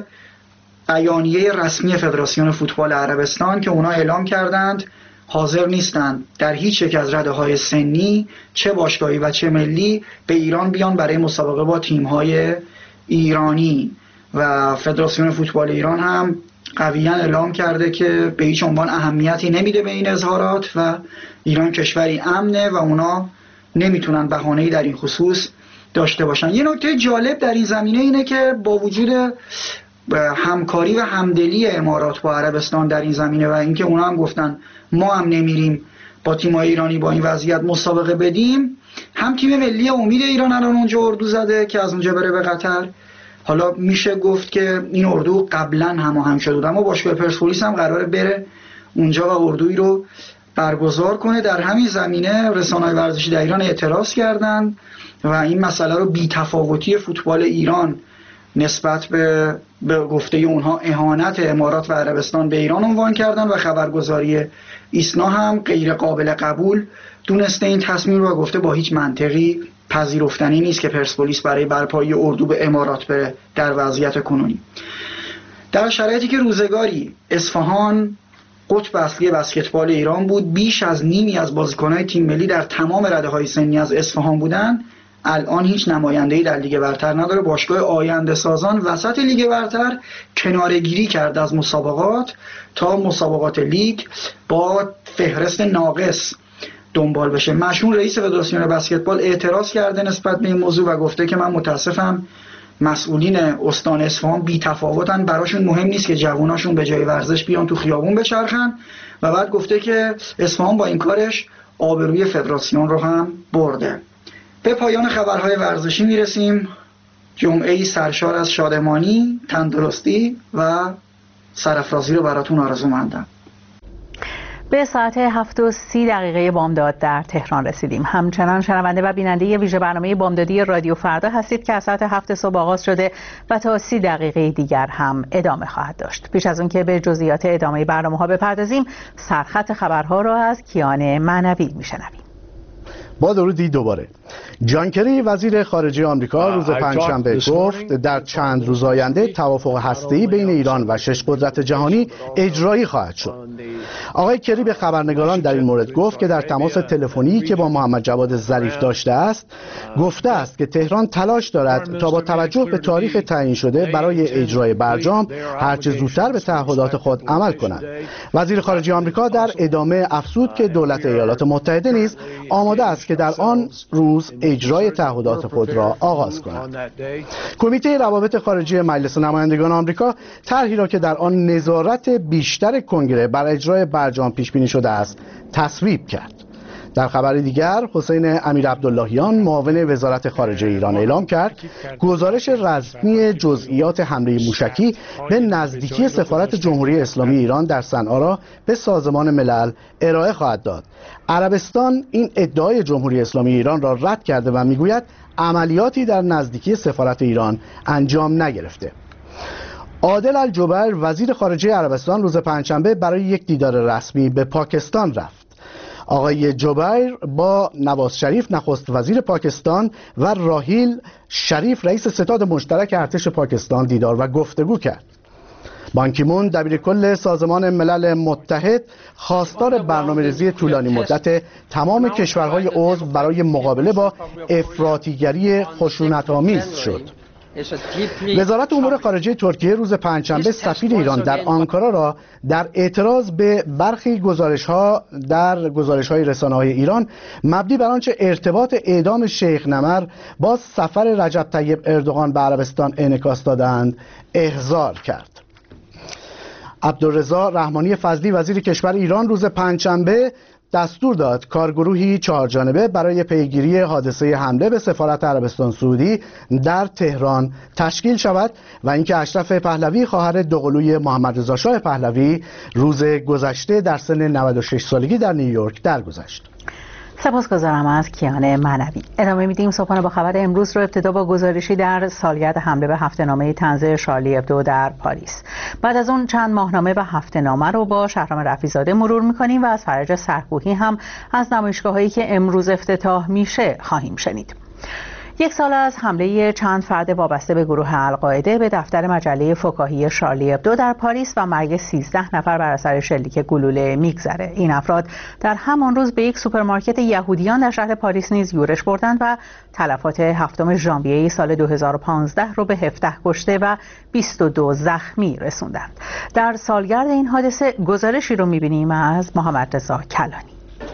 بیانیه رسمی فدراسیون فوتبال عربستان که اونا اعلام کردند حاضر نیستند در هیچ یک از رده‌های سنی، چه باشگاهی و چه ملی، به ایران بیان برای مسابقه با تیم‌های ایرانی. و فدراسیون فوتبال ایران هم قویاً اعلام کرده که به هیچ عنوان اهمیتی نمیده به این اظهارات و ایران کشوری امنه و اونا نمیتونن بهانه‌ای در این خصوص داشته باشن. یه نکته جالب در این زمینه اینه که با وجود همکاری و همدلی امارات با عربستان در این زمینه و اینکه اونا هم گفتن ما هم نمیریم با تیم‌های ایرانی با این وضعیت مسابقه بدیم، هم تیم ملی امید ایران الان اونجا اردو زده که از اونجا بره به قطر. حالا میشه گفت که این اردو قبلا هماهنگ شده بود، اما باشگاه پرسپولیس هم قراره بره اونجا و اردویی رو برگزار کنه. در همین زمینه رسانه‌های ورزشی در ایران اعتراض کردند و این مسئله رو بی‌تفاوتی فوتبال ایران نسبت به گفته اونها اهانت امارات و عربستان به ایران عنوان کردن و خبرگزاری ایسنا هم غیر قابل قبول دونسته این تصمیم رو و گفته با هیچ منطقی پذیرفتنی نیست که پرسپولیس برای برپایی اردو به امارات بره در وضعیت کنونی. در شرایطی که روزگاری اصفهان قطب اصلی بسکتبال ایران بود، بیش از نیمی از بازیکن‌های تیم ملی در تمام رده‌های سنی از اصفهان بودن، الان هیچ نماینده‌ای در لیگ برتر نداره. باشگاه آینده سازان وسط لیگ برتر کناره‌گیری کرده از مسابقات تا مسابقات لیگ با فهرست ناقص دنبال بشه. مشمول رئیس فدراسیون بسکتبال اعتراض کرده نسبت به این موضوع و گفته که من متاسفم مسئولین استان اصفهان بی تفاوتن، براشون مهم نیست که جواناشون به جای ورزش بیان تو خیابون بچرخن. و بعد گفته که اصفهان با این کارش آبروی فدراسیون رو هم برده. به پایان خبرهای ورزشی میرسیم. جمعه‌ای سرشار از شادمانی، تندرستی و سرافرازی رو براتون آرزو مندم. به ساعت 7:30 بامداد در تهران رسیدیم. همچنان شنونده و بیننده ویژه برنامه بامدادی رادیو فردا هستید که از ساعت 7 صبح آغاز شده و تا 30 دقیقه دیگر هم ادامه خواهد داشت. پیش از اون که به جزئیات ادامه برنامه‌ها بپردازیم، سرخط خبرها را از کیان معنوی میشنویم. با درودی دوباره. جان کری وزیر خارجه آمریکا روز پنجشنبه گفت در چند روز آینده توافق هسته‌ای بین ایران و 6 قدرت جهانی اجرایی خواهد شد. آقای کری به خبرنگاران در این مورد گفت که در تماس تلفنی که با محمد جواد ظریف داشته است، گفته است که تهران تلاش دارد تا با توجه به تاریخ تعیین شده برای اجرای برجام هرچه زودتر به تعهدات خود عمل کند. وزیر خارجه آمریکا در ادامه افزود که دولت ایالات متحده نیز آماده است که در آن روز اجرای تعهدات خود را آغاز کند. کمیته روابط خارجی مجلس نمایندگان آمریکا طرحی را که در آن نظارت بیشتر کنگره بر اجرای برجام پیش بینی شده است تصویب کرد. در خبر دیگر، حسین امیرعبداللهیان معاون وزارت خارجه ایران اعلام کرد گزارش رسمی جزئیات حمله موشکی به نزدیکی سفارت جمهوری اسلامی ایران در صنعا را به سازمان ملل ارائه خواهد داد. عربستان این ادعای جمهوری اسلامی ایران را رد کرده و میگوید عملیاتی در نزدیکی سفارت ایران انجام نگرفته. عادل الجبر وزیر خارجه عربستان روز پنجشنبه برای یک دیدار رسمی به پاکستان رفت. آقای جبیر با نواز شریف نخست وزیر پاکستان و راحیل شریف رئیس ستاد مشترک ارتش پاکستان دیدار و گفتگو کرد. بان کی مون دبیرکل سازمان ملل متحد خواستار برنامه‌ریزی طولانی مدت تمام کشورهای عضو برای مقابله با افراطیگری خشونت‌آمیز شد. وزارت امور خارجه ترکیه روز پنجشنبه سفیر ایران در آنکارا را در اعتراض به برخی گزارش‌های رسانه‌های ایران مبنی بر آنچه ارتباط اعدام شیخ نمر با سفر رجب طیب اردوغان به عربستان انعکاس دادند احضار کرد. عبدالرضا رحمانی فضلی وزیر کشور ایران روز پنجشنبه دستور داد کارگروهی 4 جانبه برای پیگیری حادثه حمله به سفارت عربستان سعودی در تهران تشکیل شود و اینکه اشرف پهلوی خواهر دوقلوی محمد رضا شاه پهلوی روز گذشته در سن 96 سالگی در نیویورک درگذشت. سپاسگزارم از کیان معنوی. ادامه میدیم صبحانه با خبر امروز رو. ابتدا با گزارشی در سالگرد حمله به هفته‌نامه طنز شارلی ابدو در پاریس. بعد از اون چند ماهنامه و هفته‌نامه رو با شهرام رفیع‌زاده مرور میکنیم و از فرج سرکوهی هم از نمایشگاه‌هایی که امروز افتتاح میشه خواهیم شنید. 1 سال از حمله چند فرد وابسته به گروه القاعده به دفتر مجله فکاهی شارلی ابدو در پاریس و مرگ 13 نفر بر اثر شلیک گلوله میگذره. این افراد در همان روز به یک سوپرمارکت یهودیان در شهر پاریس نیز یورش بردند و تلفات 7 ژانویه سال 2015 رو به 17 کشته و 22 زخمی رسوندند. در سالگرد این حادثه گزارشی رو می‌بینیم از محمد رضا کلانی.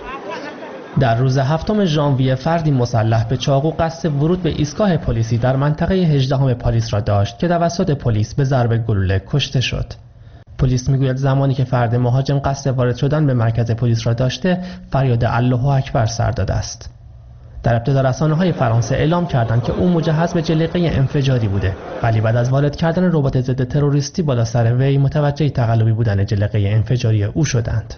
در روز 7 ژانویه فردی مسلح به چاقو قصد ورود به ایستگاه پلیسی در منطقه 18 پاریس را داشت که توسط پلیس به ضرب گلوله کشته شد. پلیس میگوید زمانی که فرد مهاجم قصد وارد شدن به مرکز پلیس را داشته، فریاد الله اکبر سر داده است. در ابتدا رسانه‌های فرانسه اعلام کردند که او مجهز به جلیقه انفجاری بوده، ولی بعد از وارد کردن ربات ضد تروریستی بالا سر وی متوجه تقلبی بودن جلیقه انفجاری او شدند.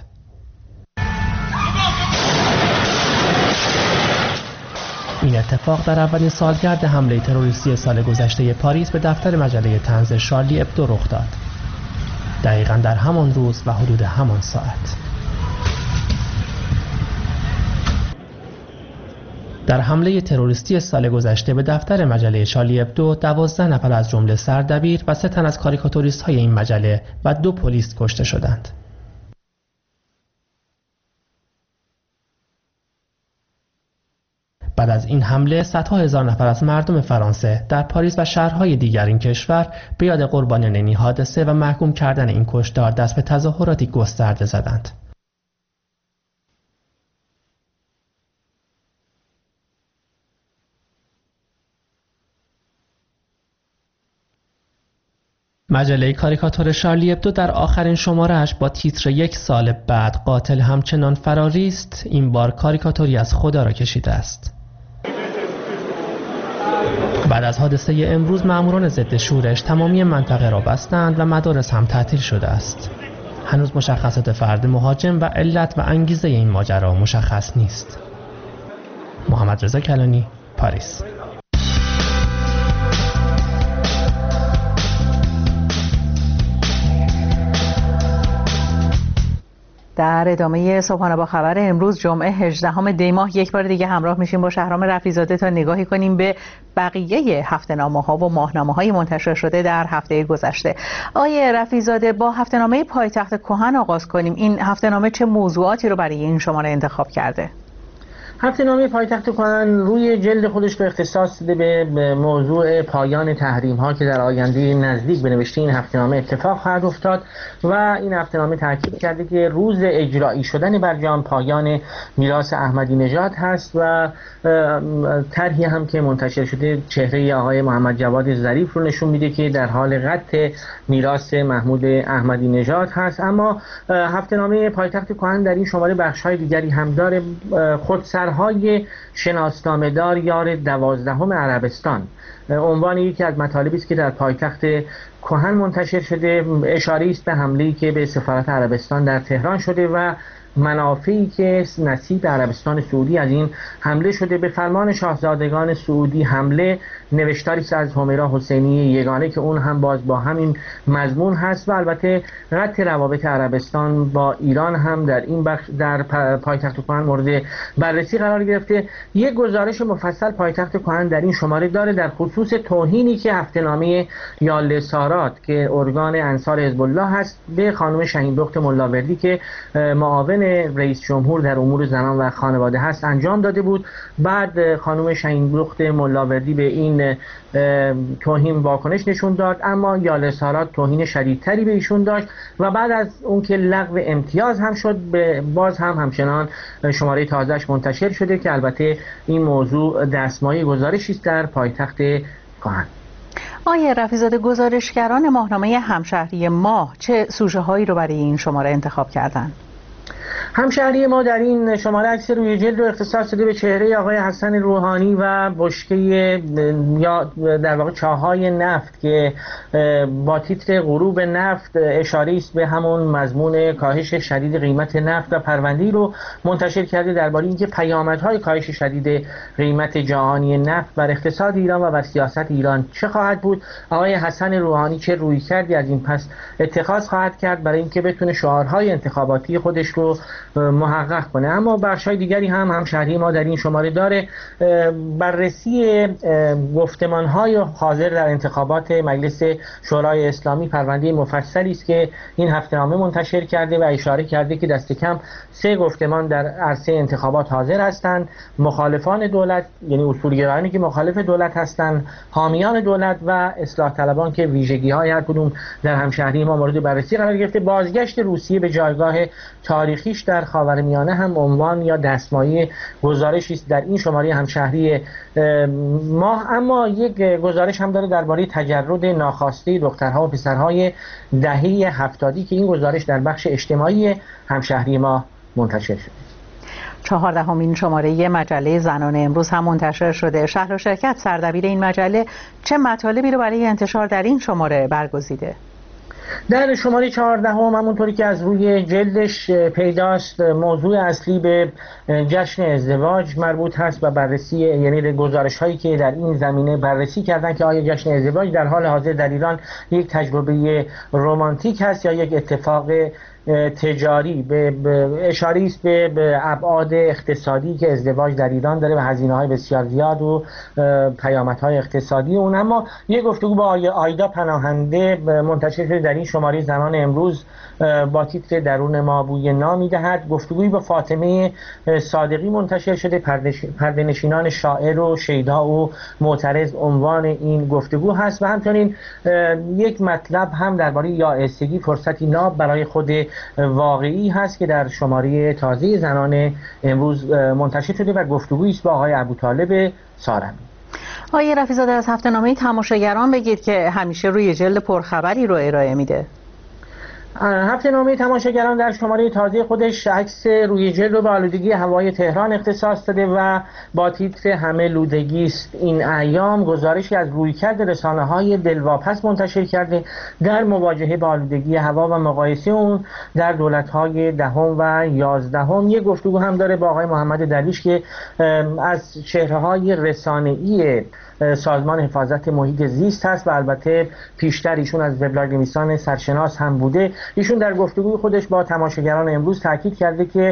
این اتفاق در اولین سالگرد حمله تروریستی سال گذشته پاریس به دفتر مجله طنز شارلی ابدو رخ داد. دقیقاً در همان روز و حدود همان ساعت. در حمله تروریستی سال گذشته به دفتر مجله شارلی ابدو 12 نفر از جمله سردبیر و 3 تن از کاریکاتوریست‌های این مجله و 2 پلیس کشته شدند. بعد از این حمله صدها هزار نفر از مردم فرانسه در پاریس و شهرهای دیگر این کشور به یاد قربانیان این حادثه و محکوم کردن این کشتار دست به تظاهراتی گسترده زدند. مجله کاریکاتور شارلی ابدو در آخرین شماره‌اش با تیتر 1 سال بعد قاتل همچنان فراری است، این بار کاریکاتوری از خدا را کشیده است. بعد از حادثه امروز ماموران ضد شورش تمامی منطقه را بستند و مدارس هم تعطیل شده است. هنوز مشخصات فرد مهاجم و علت و انگیزه این ماجرا مشخص نیست. محمد رضا کلانی، پاریس. در ادامه صبحانه با خبر امروز جمعه 18 دی ماه یک بار دیگه همراه میشیم با شهرام رفیع‌زاده تا نگاهی کنیم به بقیه هفته‌نامه‌ها و ماهنامه‌های منتشر شده در هفته گذشته. آقای رفیع‌زاده، با هفته‌نامه پایتخت کهن آغاز کنیم. این هفته‌نامه چه موضوعاتی رو برای این شماره انتخاب کرده؟ هفته‌نامه پایتخت کهن روی جلد خودش به اختصاص داده به موضوع پایان تحریم‌ها که در آینده نزدیک به نوشته این هفته‌نامه اتفاق خواهد افتاد و این هفته‌نامه تاکید کرده که روز اجرایی شدن برجام پایان میراث احمدی نژاد هست و طرحی هم که منتشر شده چهره آقای محمد جواد ظریف رو نشون میده که در حال قطع میراث محمود احمدی نژاد هست. اما هفته‌نامه پایتخت کهن در این شماره بخش‌های دیگری هم داره. خودسرهای شناسنامه‌دار یار 12 عربستان عنوان یکی از مطالبی است که در پایتخت کهن منتشر شده. اشاره است به حمله‌ای که به سفارت عربستان در تهران شده و منافعی که نصیب عربستان سعودی از این حمله شده. به فرمان شاهزادگان سعودی حمله نوشتاری است از همیرا حسینی یگانه که اون هم باز با همین مضمون هست و البته قطع روابط عربستان با ایران هم در این بخش در پایتخت کهن مورد بررسی قرار گرفته. یک گزارش مفصل پایتخت کهن در این شماره داره در خصوص توهینی که هفته‌نامه یاله سارات که ارگان انصار حزب الله هست به خانم شهین‌بخت ملاوردی که معاون رئیس جمهور در امور زنان و خانواده هست انجام داده بود. بعد خانم شهین‌بخت ملاوردی به این توهین واکنش نشون داد، اما یاله سارات توهین شدیدتری به ایشون داشت و بعد از اون که لغو امتیاز هم شد باز هم همچنان شماره تازهش منتشر شده که البته این موضوع دستمایه گزارشی است در پایتخت کهن. آقای رفیع‌زاده، گزارشگران ماهنامه همشهری ما چه سوژه هایی رو برای این شماره انتخاب کردن؟ همشهری ما در این شماره عکس روی جلد رو اختصاص داده به چهره آقای حسن روحانی و بشکه یا در واقع چاهای نفت که با تیتر غروب نفت اشاره است به همون مضمون کاهش شدید قیمت نفت و پرونده‌ای رو منتشر کرده درباره اینکه پیامدهای کاهش شدید قیمت جهانی نفت بر اقتصاد ایران و بر سیاست ایران چه خواهد بود. آقای حسن روحانی چه رویکردی از این پس اتخاذ خواهد کرد برای اینکه بتونه شعارهای انتخاباتی خودش رو محقق کنه. اما بخش‌های دیگری هم همشهری ما در این شماره داره. بررسی گفتمان‌های حاضر در انتخابات مجلس شورای اسلامی پرونده مفصلی است که این هفته‌نامه منتشر کرده و اشاره کرده که دست کم 3 گفتمان در عرصه انتخابات حاضر هستند. مخالفان دولت یعنی اصولگرایانی که مخالف دولت هستند، حامیان دولت و اصلاح طلبان که ویژگی‌های هر کدوم در همشهری ما مورد بررسی قرار گرفته. بازگشت روسیه به جایگاه تاریخیش در خاورمیانه هم عنوان یا دستمایه گزارشی است در این شماره همشهری ما. اما یک گزارش هم داره درباره تجرد ناخواسته دخترها و پسرهای دهه 70 که این گزارش در بخش اجتماعی همشهری ما منتشر شده. 14مین شماره مجله زنان امروز هم منتشر شده. شهر و شرکت سردبیر این مجله چه مطالبی رو برای انتشار در این شماره برگزیده؟ در شماره 14 همونطوری که از روی جلدش پیداست موضوع اصلی به جشن ازدواج مربوط هست و بررسی یعنی گزارش هایی که در این زمینه بررسی کردن که آیا جشن ازدواج در حال حاضر در ایران یک تجربه رمانتیک هست یا یک اتفاق تجاری. به اشاره است به ابعاد اقتصادی که ازدواج در ایران داره و هزینه‌های بسیار زیاد و پیامدهای اقتصادی اون. اما یک گفتگو با آیدا پناهنده منتشر شده در این شماره زنان امروز با تیتر درون ما بوی نامی دهد. گفتگویی با فاطمه صادقی منتشر شده، پرده‌نشینان شاعر و شیدا و معترض عنوان این گفتگو هست و همچنین یک مطلب هم درباره یائسگی فرصتی ناب برای خود واقعی هست که در شماره تازه زنان امروز منتشر شده و گفتگویی است با آقای ابوطالب سارمی. آقای رفیع‌زاده، از هفته‌نامه تماشاگران بگید که همیشه روی جلد پرخبری رو ارائه میده. هفته نامه تماشاگران در شماره تازه خودش عکس روی جلد رو به آلودگی هوای تهران اختصاص داده و با تیتر همه لودگی است این ایام گزارشی از رویکرد رسانه‌های دلواپس منتشر کرده در مواجهه با آلودگی هوا و مقایسه اون در دولت‌های دهم و 11. یک گفتگو هم داره با آقای محمد درویش که از چهره‌های رسانه‌ای سازمان حفاظت محیط زیست هست و البته پیشتر ایشون از وبلاگ نویسان سرشناس هم بوده. ایشون در گفتگوی خودش با تماشاگران امروز تاکید کرده که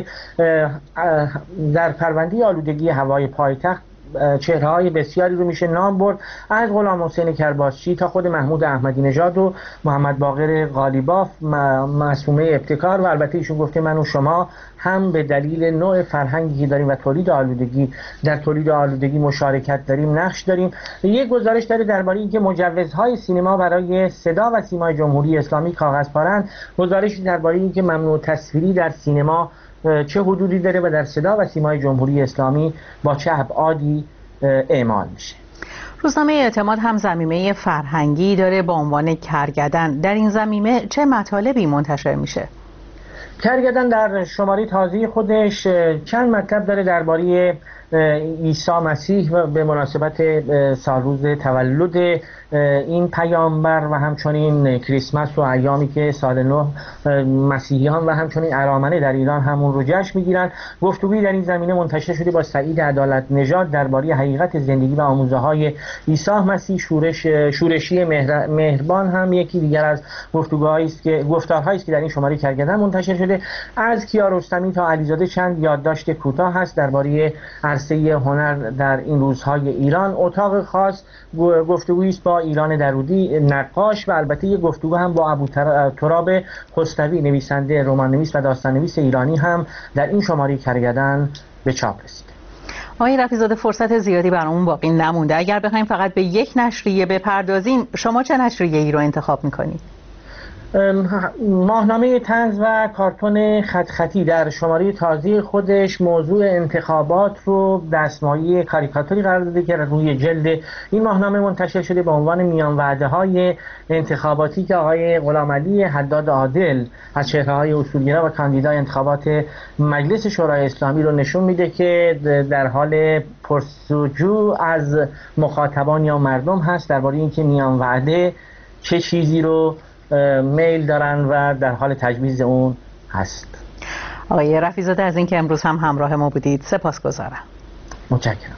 در پرونده آلودگی هوای پایتخت چهره‌های بسیاری رو میشه نام برد، از غلام حسین کرباسچی تا خود محمود احمدی نژاد و محمد باقر قالیباف معصومه ابتکار و البته ایشون گفته من و شما هم به دلیل نوع فرهنگی که داریم و تولید آلودگی در تولید آلودگی مشارکت داریم، نقش داریم. یک گزارش داره درباره اینکه مجوزهای سینما برای صدا و سیمای جمهوری اسلامی کاغذپارند، گزارشی درباره اینکه ممنوع تصویری در سینما چه حدودی داره و در صدا و سیمای جمهوری اسلامی با چه ابعادی اعمال میشه. روزنامه اعتماد هم ضمیمه فرهنگی داره با عنوان کرگدن. در این ضمیمه چه مطالبی منتشر میشه؟ کرگدن در شماره تازه خودش چند مطلب داره درباره عیسی مسیح به مناسبت سالروز تولد این پیامبر و همچنین کریسمس و ایامی که سال نو مسیحیان و همچنین ارامنه در ایران همون رو جشن میگیرن. گفتگویی در این زمینه منتشر شده با سعید عدالت نژاد درباره حقیقت زندگی و آموزه های عیسی مسیح. شورشی مهربان هم یکی دیگر از گفتارهایی است که در این شماره کرگدن منتشر شده. از کیارستمی تا علیزاده چند یادداشت کوتاه هست درباره عرصه هنر در این روزهای ایران. اتاق خاص گفتگویی است با ایران درودی نقاش و البته یک گفتگو هم با ابوتراب خستوی نویسنده رمان نویس و داستان نویس ایرانی هم در این شماره کرگدن به چاپ رسید. آقای رفیع‌زاده فرصت زیادی برامون باقی نمونده، اگر بخوایم فقط به یک نشریه بپردازیم شما چه نشریه‌ای رو انتخاب می‌کنید؟ ماهنامه طنز و کارتون خطی در شماره تازه خودش موضوع انتخابات رو دستمایه کاریکاتوری قرار داده که روی جلد این ماهنامه منتشر شده با عنوان میان وعده های انتخاباتی که آقای غلامعلی حداد عادل از چهره‌های اصولگرا و کاندیدای انتخابات مجلس شورای اسلامی رو نشون میده که در حال پرسجو از مخاطبان یا مردم هست درباره اینکه میان وعده چه چیزی رو میل دارن و در حال تجویز اون هست. آقای رفیع‌زاده از اینکه امروز هم همراه ما بودید سپاسگزارم. متشکرم.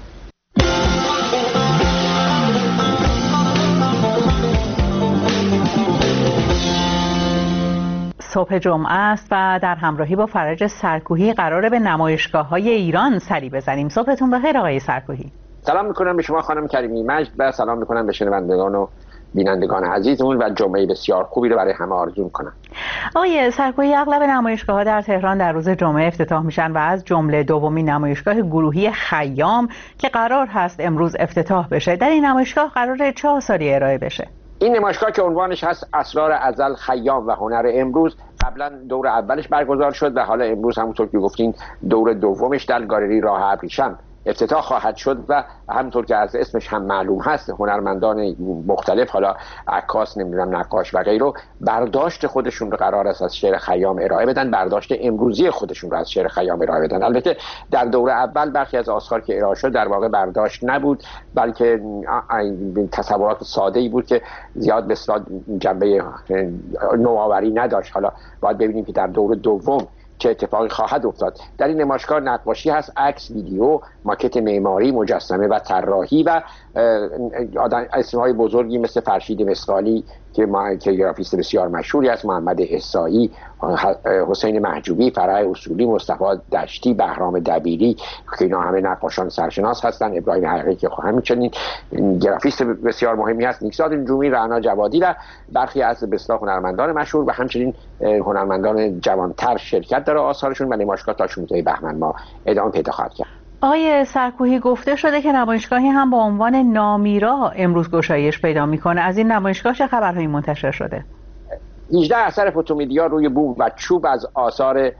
صبح جمعه است و در همراهی با فرج سرکوهی قراره به نمایشگاه‌های ایران سری بزنیم. صبحتون بخیر آقای سرکوهی. سلام میکنم به شما خانم کریمی مجد و سلام میکنم به شنوندگان و بینندگان عزیزمون و جمعه بسیار خوبی رو برای همه آرزو میکنم. آقای سرکوهی، اغلب نمایشگاه‌ها در تهران در روز جمعه افتتاح میشن و از جمله دومین نمایشگاه گروهی خیام که قرار هست امروز افتتاح بشه، در این نمایشگاه قراره چه آثاری ارائه بشه؟ این نمایشگاه که عنوانش هست اسرار ازل، خیام و هنر امروز، قبلا دور اولش برگزار شد و حالا امروز همونطور که گفتین دور دومش در گالری راه ابریشم افتتاح خواهد شد و همونطور که از اسمش هم معلوم هست هنرمندان مختلف، حالا عکاس، نمیدونم نقاش و غیره، برداشت خودشون رو قرار است از شعر خیام ارائه بدن، برداشت امروزی خودشون رو از شعر خیام ارائه بدن. البته در دور اول برخی از آثار که ارائه شد در واقع برداشت نبود، بلکه تصورات ساده‌ای بود که زیاد به اصطلاح جنبه نوآوری نداشت. حالا باید ببینیم که در دور دوم چه اتفاقی خواهد افتاد. در این نمایشگاه نقاشی هست، عکس، ویدیو، ماکت معماری، مجسمه و طراحی و اسمهای بزرگی مثل فرشید مسقالی که گرافیست بسیار مشهوری است، محمد احصایی، حسین محجوبی، فرح اصولی، مصطفی دشتی، بهرام دبیری که اینا همه نقاشان سرشناس هستند، ابراهیم حقیقی که همچنین گرافیست بسیار مهمی است، نیکزاد نجومی، رعنا جوادی و برخی از به اصطلاح هنرمندان مشهور و همچنین هنرمندان جوانتر شرکت داره آثارشون و نمایشگاه تا 16 بهمن ما ادامه پیدا خواهد کرد. آقای سرکوهی، گفته شده که نمایشگاهی هم با عنوان نامیرا امروز گشایش پیدا میکنه. از این نمایشگاه چه خبرهایی منتشر شده؟ 18 اثر فوتومدیا روی بوم و چوب از آثار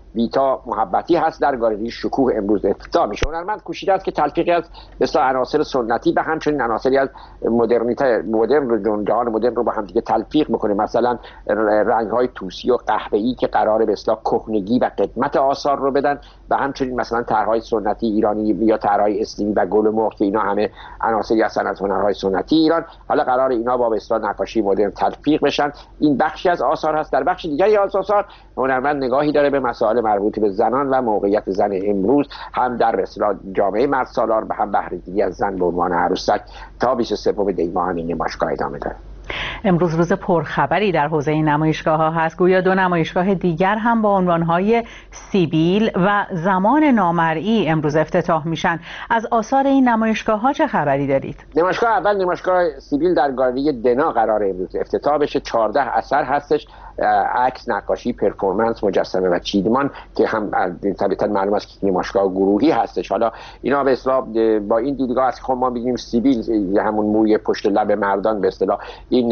ویتا محبتی هست در گالری شکوه امروز افتتاح میشه. هنرمند کوشیده است که تلفیقی از مثلا عناصر سنتی و همچنین عناصری از مدرن جهان مدرن رو با هم دیگه تلفیق بکنه. مثلا رنگ‌های طوسی و قهوه‌ای که قراره به اصطلاح کهنگی و قدمت آثار رو بدن و همچنین مثلا طرح‌های سنتی ایرانی یا طرح‌های اسلیمی و گل و مرغ که اینا همه عناصری هستن از هنرهای سنتی ایران، حالا قراره اینا با به اصطلاح نقاشی مدرن تلفیق بشن. این بخشی از آثار هست. در بخش دیگری از آثار هنرمند نگاهی داره به مسائل مربوط به زنان و موقعیت زن امروز، هم در به اصطلاح جامعه مرد سالار و هم بهره‌گیری از زن به عنوان عروسک. تا 23 دی ماه این نمایشگاه ادامه داره. امروز روز پرخبری در حوزه این نمایشگاه‌ها هست. گویا 2 نمایشگاه دیگر هم با عنوان‌های سیبیل و زمان نامرئی امروز افتتاح میشن. از آثار این نمایشگاه‌ها چه خبری دارید؟ نمایشگاه اول، نمایشگاه سیبیل در گالری دنا قرار امروز افتتاح بشه. 14 اثر هستش: عکس، نقاشی، پرفورمنس، مجسمه و چیدمان که هم طبیعتاً معلوم است که نمایشگاه گروهی هستش. حالا اینا به اصطلاح با این دیدگاه است که ما بگیم سیبیل همون موی پشت لب مردان به اصطلاح این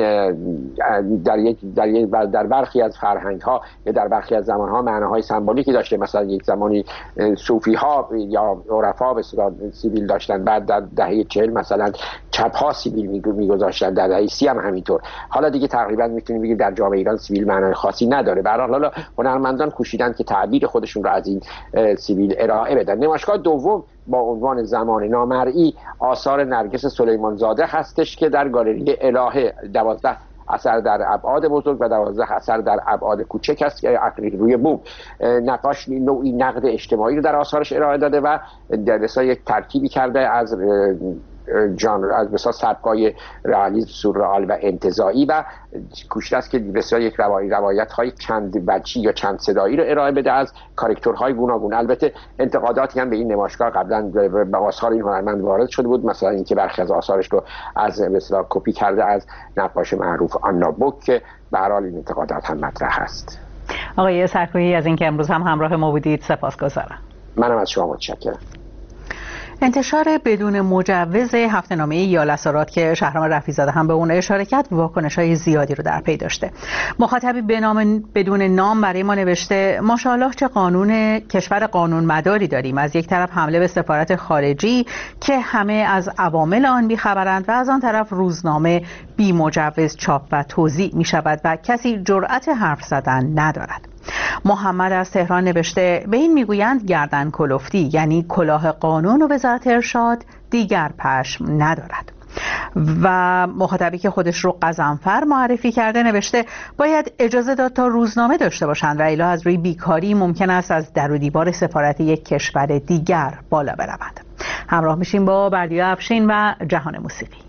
در برخی از فرهنگ‌ها یا در برخی از زمان‌ها معناهای سمبولیکی داشته. مثلا یک زمانی صوفی‌ها یا عرفا به اصطلاح سیبیل داشتن، بعد در دهه 40 مثلا چپ‌ها سیبیل می‌گذاشتن، در دهه 30 هم همینطور. حالا دیگه تقریبا می‌تونیم بگیم در جامعه ایران سیبیل معنای خاصی نداره. به هر حال هنرمندان کوشیدن که تعبیر خودشون رو از این سیبیل ارائه بدن. نمایشگاه دوم با عنوان زمان نامرئی آثار نرگس سلیمانزاده هستش که در گالری الهه 12 اثر در ابعاد بزرگ و 12 اثر در ابعاد کوچک است که اکریل روی بوم. نقاش نوعی نقد اجتماعی رو در آثارش ارائه داده و در اصل یک ترکیبی کرده از ژانر، از مثلا سبکای رئالیسم، سورئال و انتزاعی و کوشیده است که بسیار یک روایت‌های چند وجهی یا چند صدایی رو ارائه بده از کاراکترهای گوناگون. البته انتقاداتی هم به این نمایشگاه قبلا به آثار این هنرمند وارد شده بود، مثلا اینکه برخی از آثارش رو از مثلا کپی کرده از نقاش معروف آنا بوک که به هر حال این انتقادات هم مطرح است. آقای سرکویی از اینکه امروز هم همراه ما بودید سپاسگزارم. منم از شما متشکرم. انتشار بدون مجوز هفته‌نامه یالسارات که شهرام رفیع‌زاده هم به اون اشاره کرد واکنش‌های زیادی رو در پی داشته. مخاطبی به نام بدون نام برای ما نوشته: ماشاءالله چه کشور قانون مداری داریم. از یک طرف حمله به سفارت خارجی که همه از عوامل آن بی‌خبرند و از آن طرف روزنامه بی مجوز چاپ و توزیع می‌شود و کسی جرأت حرف زدن ندارد. محمد از تهران نوشته: به این میگویند گردن کلفتی، یعنی کلاه قانون و وزارت ارشاد دیگر پشم ندارد. و مخاطبی که خودش رو غضنفر معرفی کرده نوشته: باید اجازه داد تا روزنامه داشته باشند و الا از روی بیکاری ممکن است از در و دیوار سفارت یک کشور دیگر بالا بروند. همراه میشیم با بردیا افشین و جهان موسیقی.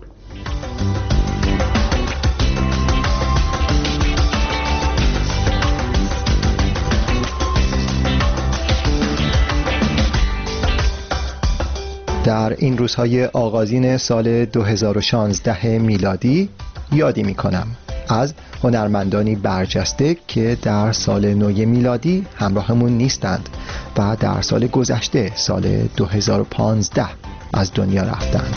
در این روزهای آغازین سال 2016 میلادی یادی می کنم از هنرمندانی برجسته که در سال نو میلادی همراهمون نیستند و در سال گذشته سال 2015 از دنیا رفتند.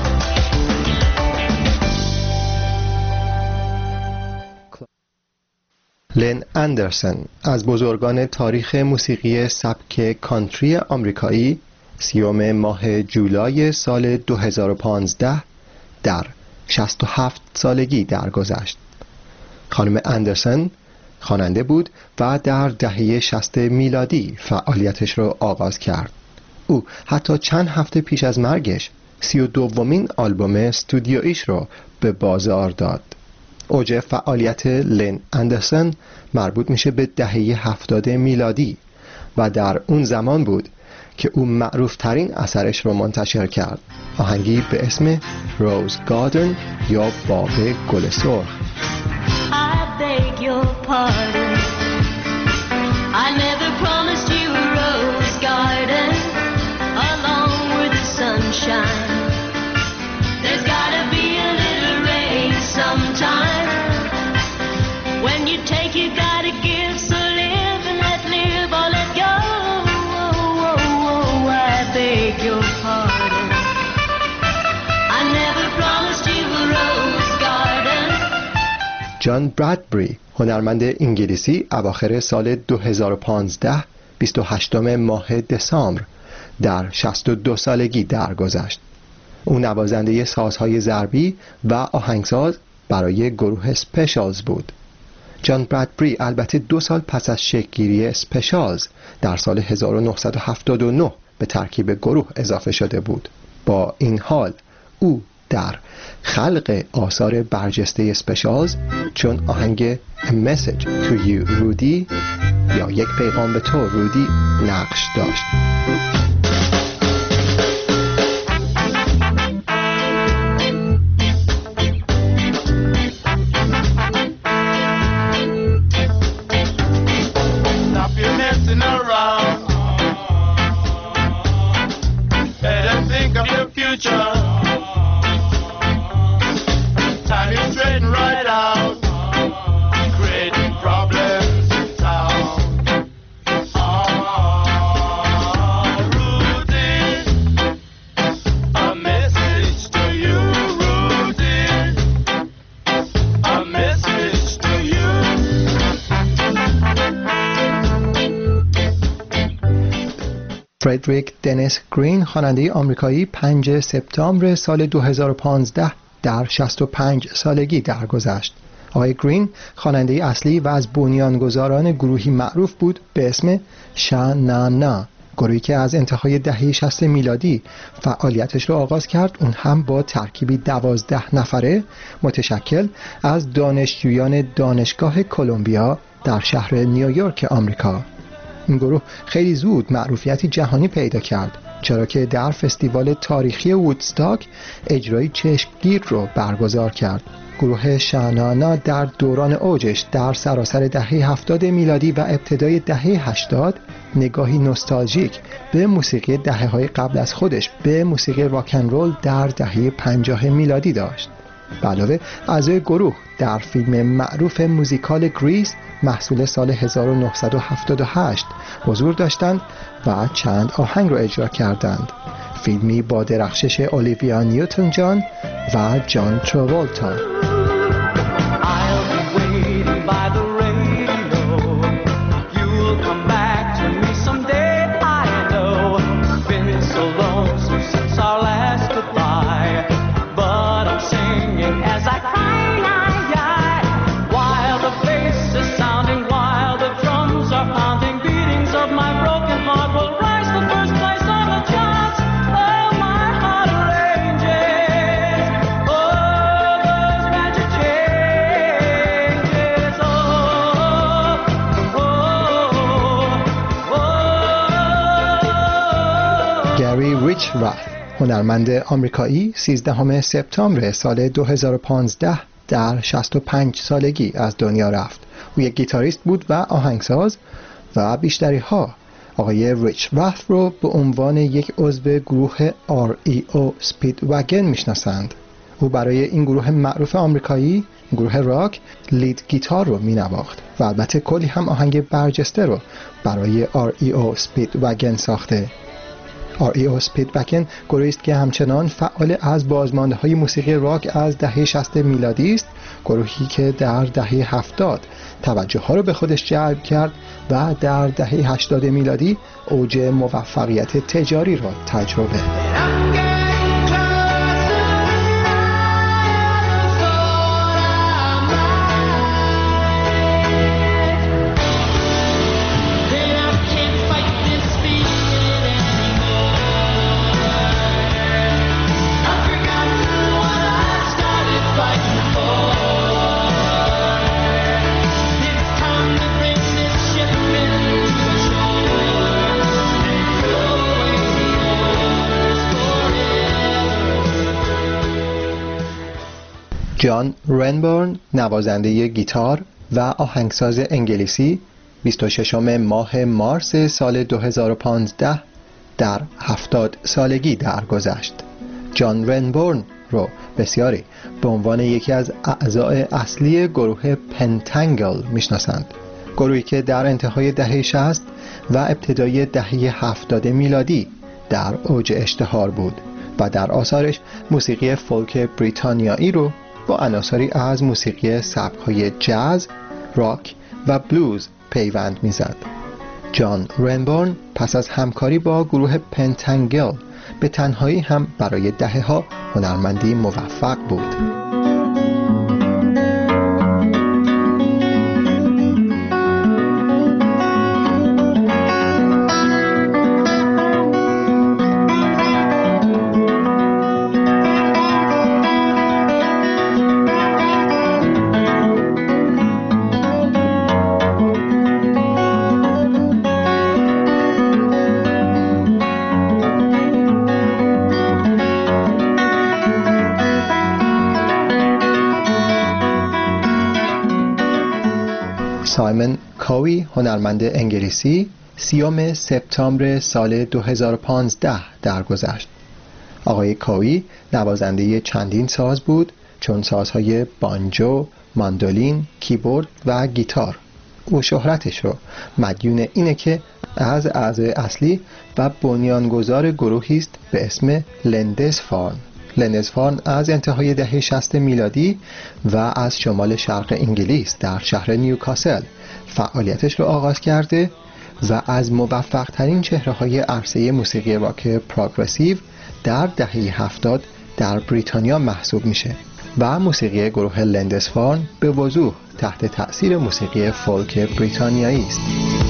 لن اندرسون از بزرگان تاریخ موسیقی سبک کانتری آمریکایی 30 ماه جولای سال 2015 در 67 سالگی درگذشت. خانم اندرسون خواننده بود و در دهه 60 میلادی فعالیتش را آغاز کرد. او حتی چند هفته پیش از مرگش 32مین آلبوم استودیویش را به بازار داد. اوج فعالیت لن اندرسون مربوط میشه به دهه 70 میلادی و در اون زمان بود که او معروف ترین اثرش رو منتشر کرد، آهنگی به اسم روز گاردن یا باغ گل سرخ. جان برادبری هنرمند انگلیسی اواخر سال 2015 28 ماه دسامبر در 62 سالگی درگذشت. او نوازنده سازهای ضربی و آهنگساز برای گروه اسپشالز بود. جان برادبری البته 2 سال پس از شکل‌گیری اسپشالز در سال 1979 به ترکیب گروه اضافه شده بود. با این حال او در خلق آثار برجسته اسپشالز چون آهنگ A Message to You رودی یا یک پیغام به تو رودی نقش داشت. فردریک دنیس گرین خواننده آمریکایی 5 سپتامبر سال 2015 در 65 سالگی درگذشت. آقای گرین خواننده اصلی و از بنیانگذاران گروهی معروف بود به اسم شانانا، گروهی که از انتهای دهه 60 میلادی فعالیتش را آغاز کرد، اون هم با ترکیبی 12 نفره متشکل از دانشجویان دانشگاه کلمبیا در شهر نیویورک آمریکا. این گروه خیلی زود معروفیتی جهانی پیدا کرد، چرا که در فستیوال تاریخی وودستاک اجرای چشمگیر رو برگزار کرد. گروه شانانا در دوران اوجش در سراسر دهه 70 میلادی و ابتدای دهه 80 نگاهی نوستالژیک به موسیقی دهه‌های قبل از خودش به موسیقی راک اند رول در دهه 50 میلادی داشت. به علاوه اعضای گروه در فیلم معروف موزیکال گریس محصول سال 1978 حضور داشتند و چند آهنگ را اجرا کردند. فیلمی با درخشش اولیویا نیوتن جان و جان تراولتا. ریچ رث، هنرمند آمریکایی، 13 سپتامبر سال 2015 در 65 سالگی از دنیا رفت. او یک گیتاریست بود و آهنگساز و بیشتری ها آقای ریچ رث رو به عنوان یک عضو گروه REO Speedwagon میشناسند. او برای این گروه معروف آمریکایی، گروه راک، لید گیتار رو مینواخت و البته کلی هم آهنگ برجسته رو برای REO Speedwagon ساخته. REO Speedwagon گروهی است که همچنان فعال از بازمانده‌های موسیقی راک از دهه 60 میلادی است، گروهی که در دهه 70 توجه ها رو به خودش جلب کرد و در دهه 80 میلادی اوج موفقیت تجاری را تجربه. جان رنبورن، نوازنده گیتار و آهنگساز انگلیسی، 26 ماه مارس سال 2015 در 70 سالگی درگذشت. جان رنبورن رو بسیاری به عنوان یکی از اعضای اصلی گروه پنتانگل میشناسند، گروهی که در انتهای دهه 60 و ابتدای دهه 70 میلادی در اوج اشتهار بود و در آثارش موسیقی فولک بریتانیایی رو با عناصری از موسیقی سبک‌های جاز، راک و بلوز پیوند می‌زد. جان رنبورن پس از همکاری با گروه پنتنگل به تنهایی هم برای دهه‌ها هنرمندی موفق بود. سایمون کاوی هنرمند انگلیسی 30 سپتامبر سال 2015 درگذشت. آقای کاوی نوازنده چندین ساز بود چون سازهای بانجو، ماندولین، کیبورد و گیتار. او شهرتش رو مدیون اینه که از اعضای اصلی و بنیانگذار گروهی است به اسم لندسفارن. لندسفارن از انتهای دهه 60 میلادی و از شمال شرق انگلیس در شهر نیوکاسل فعالیتش رو آغاز کرده و از موفق ترین چهره های عرصه موسیقی راک پروگرسیو در دهه 70 در بریتانیا محسوب میشه و موسیقی گروه لندسفارن به وضوح تحت تأثیر موسیقی فولک بریتانیایی است.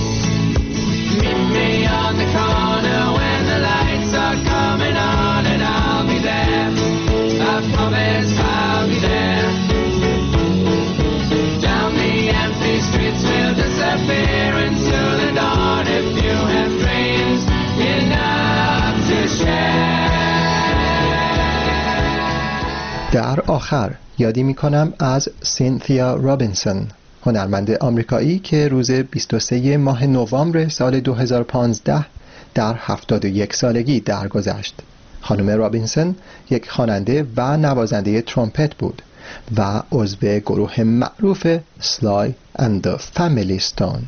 در آخر یادی میکنم از سینتیا رابینسون، هنرمند آمریکایی که روز 23 ماه نوامبر سال 2015 در 71 سالگی درگذشت. خانم رابینسون یک خواننده و نوازنده ترومپت بود و عضو گروه معروف سلای اند فامیلی استون،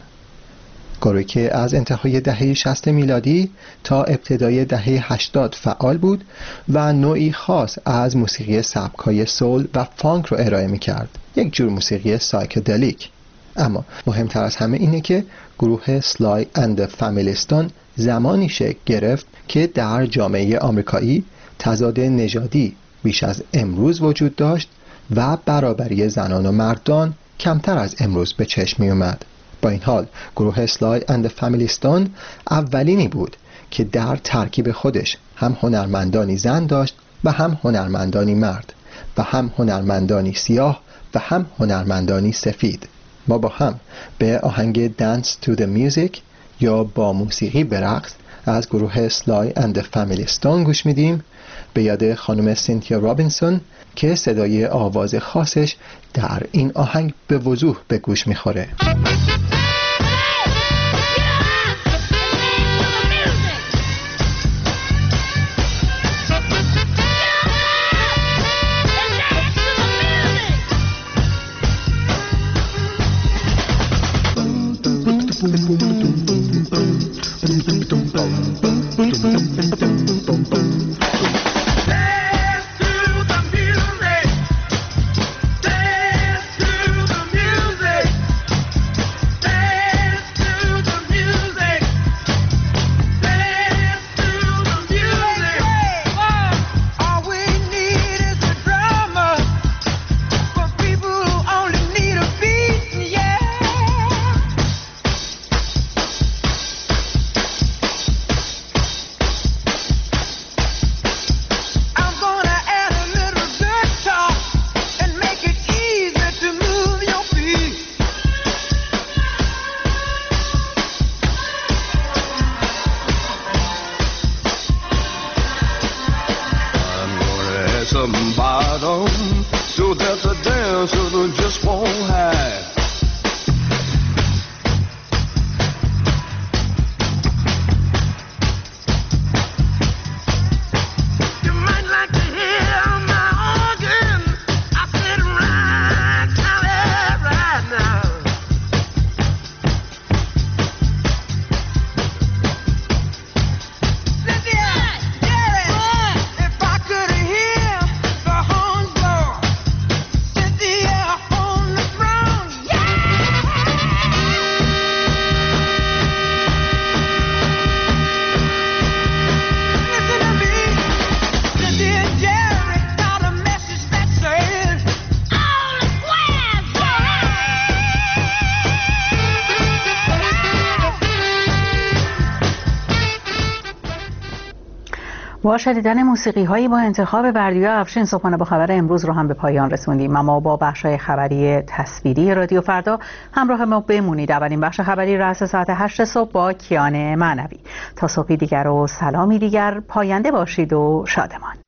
گروهی که از انتهای دهه 60 میلادی تا ابتدای دهه 80 فعال بود و نوعی خاص از موسیقی سبک‌های سول و فانک رو ارائه می‌کرد، یک جور موسیقی سایکدلیک. اما مهمتر از همه اینه که گروه سلای اند فامیلی استون زمانی شکل گرفت که در جامعه آمریکایی تضاد نژادی بیش از امروز وجود داشت و برابری زنان و مردان کمتر از امروز به چشم می اومد. با این حال گروه سلای اند فامیلی استون اولینی بود که در ترکیب خودش هم هنرمندانی زن داشت و هم هنرمندانی مرد و هم هنرمندانی سیاه و هم هنرمندانی سفید. ما با هم به آهنگ Dance to the Music یا با موسیقی به رقص از گروه سلای اند فامیلی استون گوش میدیم به یاد خانم سینتیا رابینسون که صدای آواز خاصش در این آهنگ به وضوح به گوش میخوره. Cynthia on با شنیدن موسیقی هایی با انتخاب بردیا افشین صبحانه با خبر امروز رو هم به پایان رسوندیم، اما با بخش‌های خبری تصویری رادیو فردا همراه ما بمونید. اولین بخش خبری رأس ساعت 8 صبح با کیان معنوی. تا صبحی دیگر و سلامی دیگر، پاینده باشید و شادمان.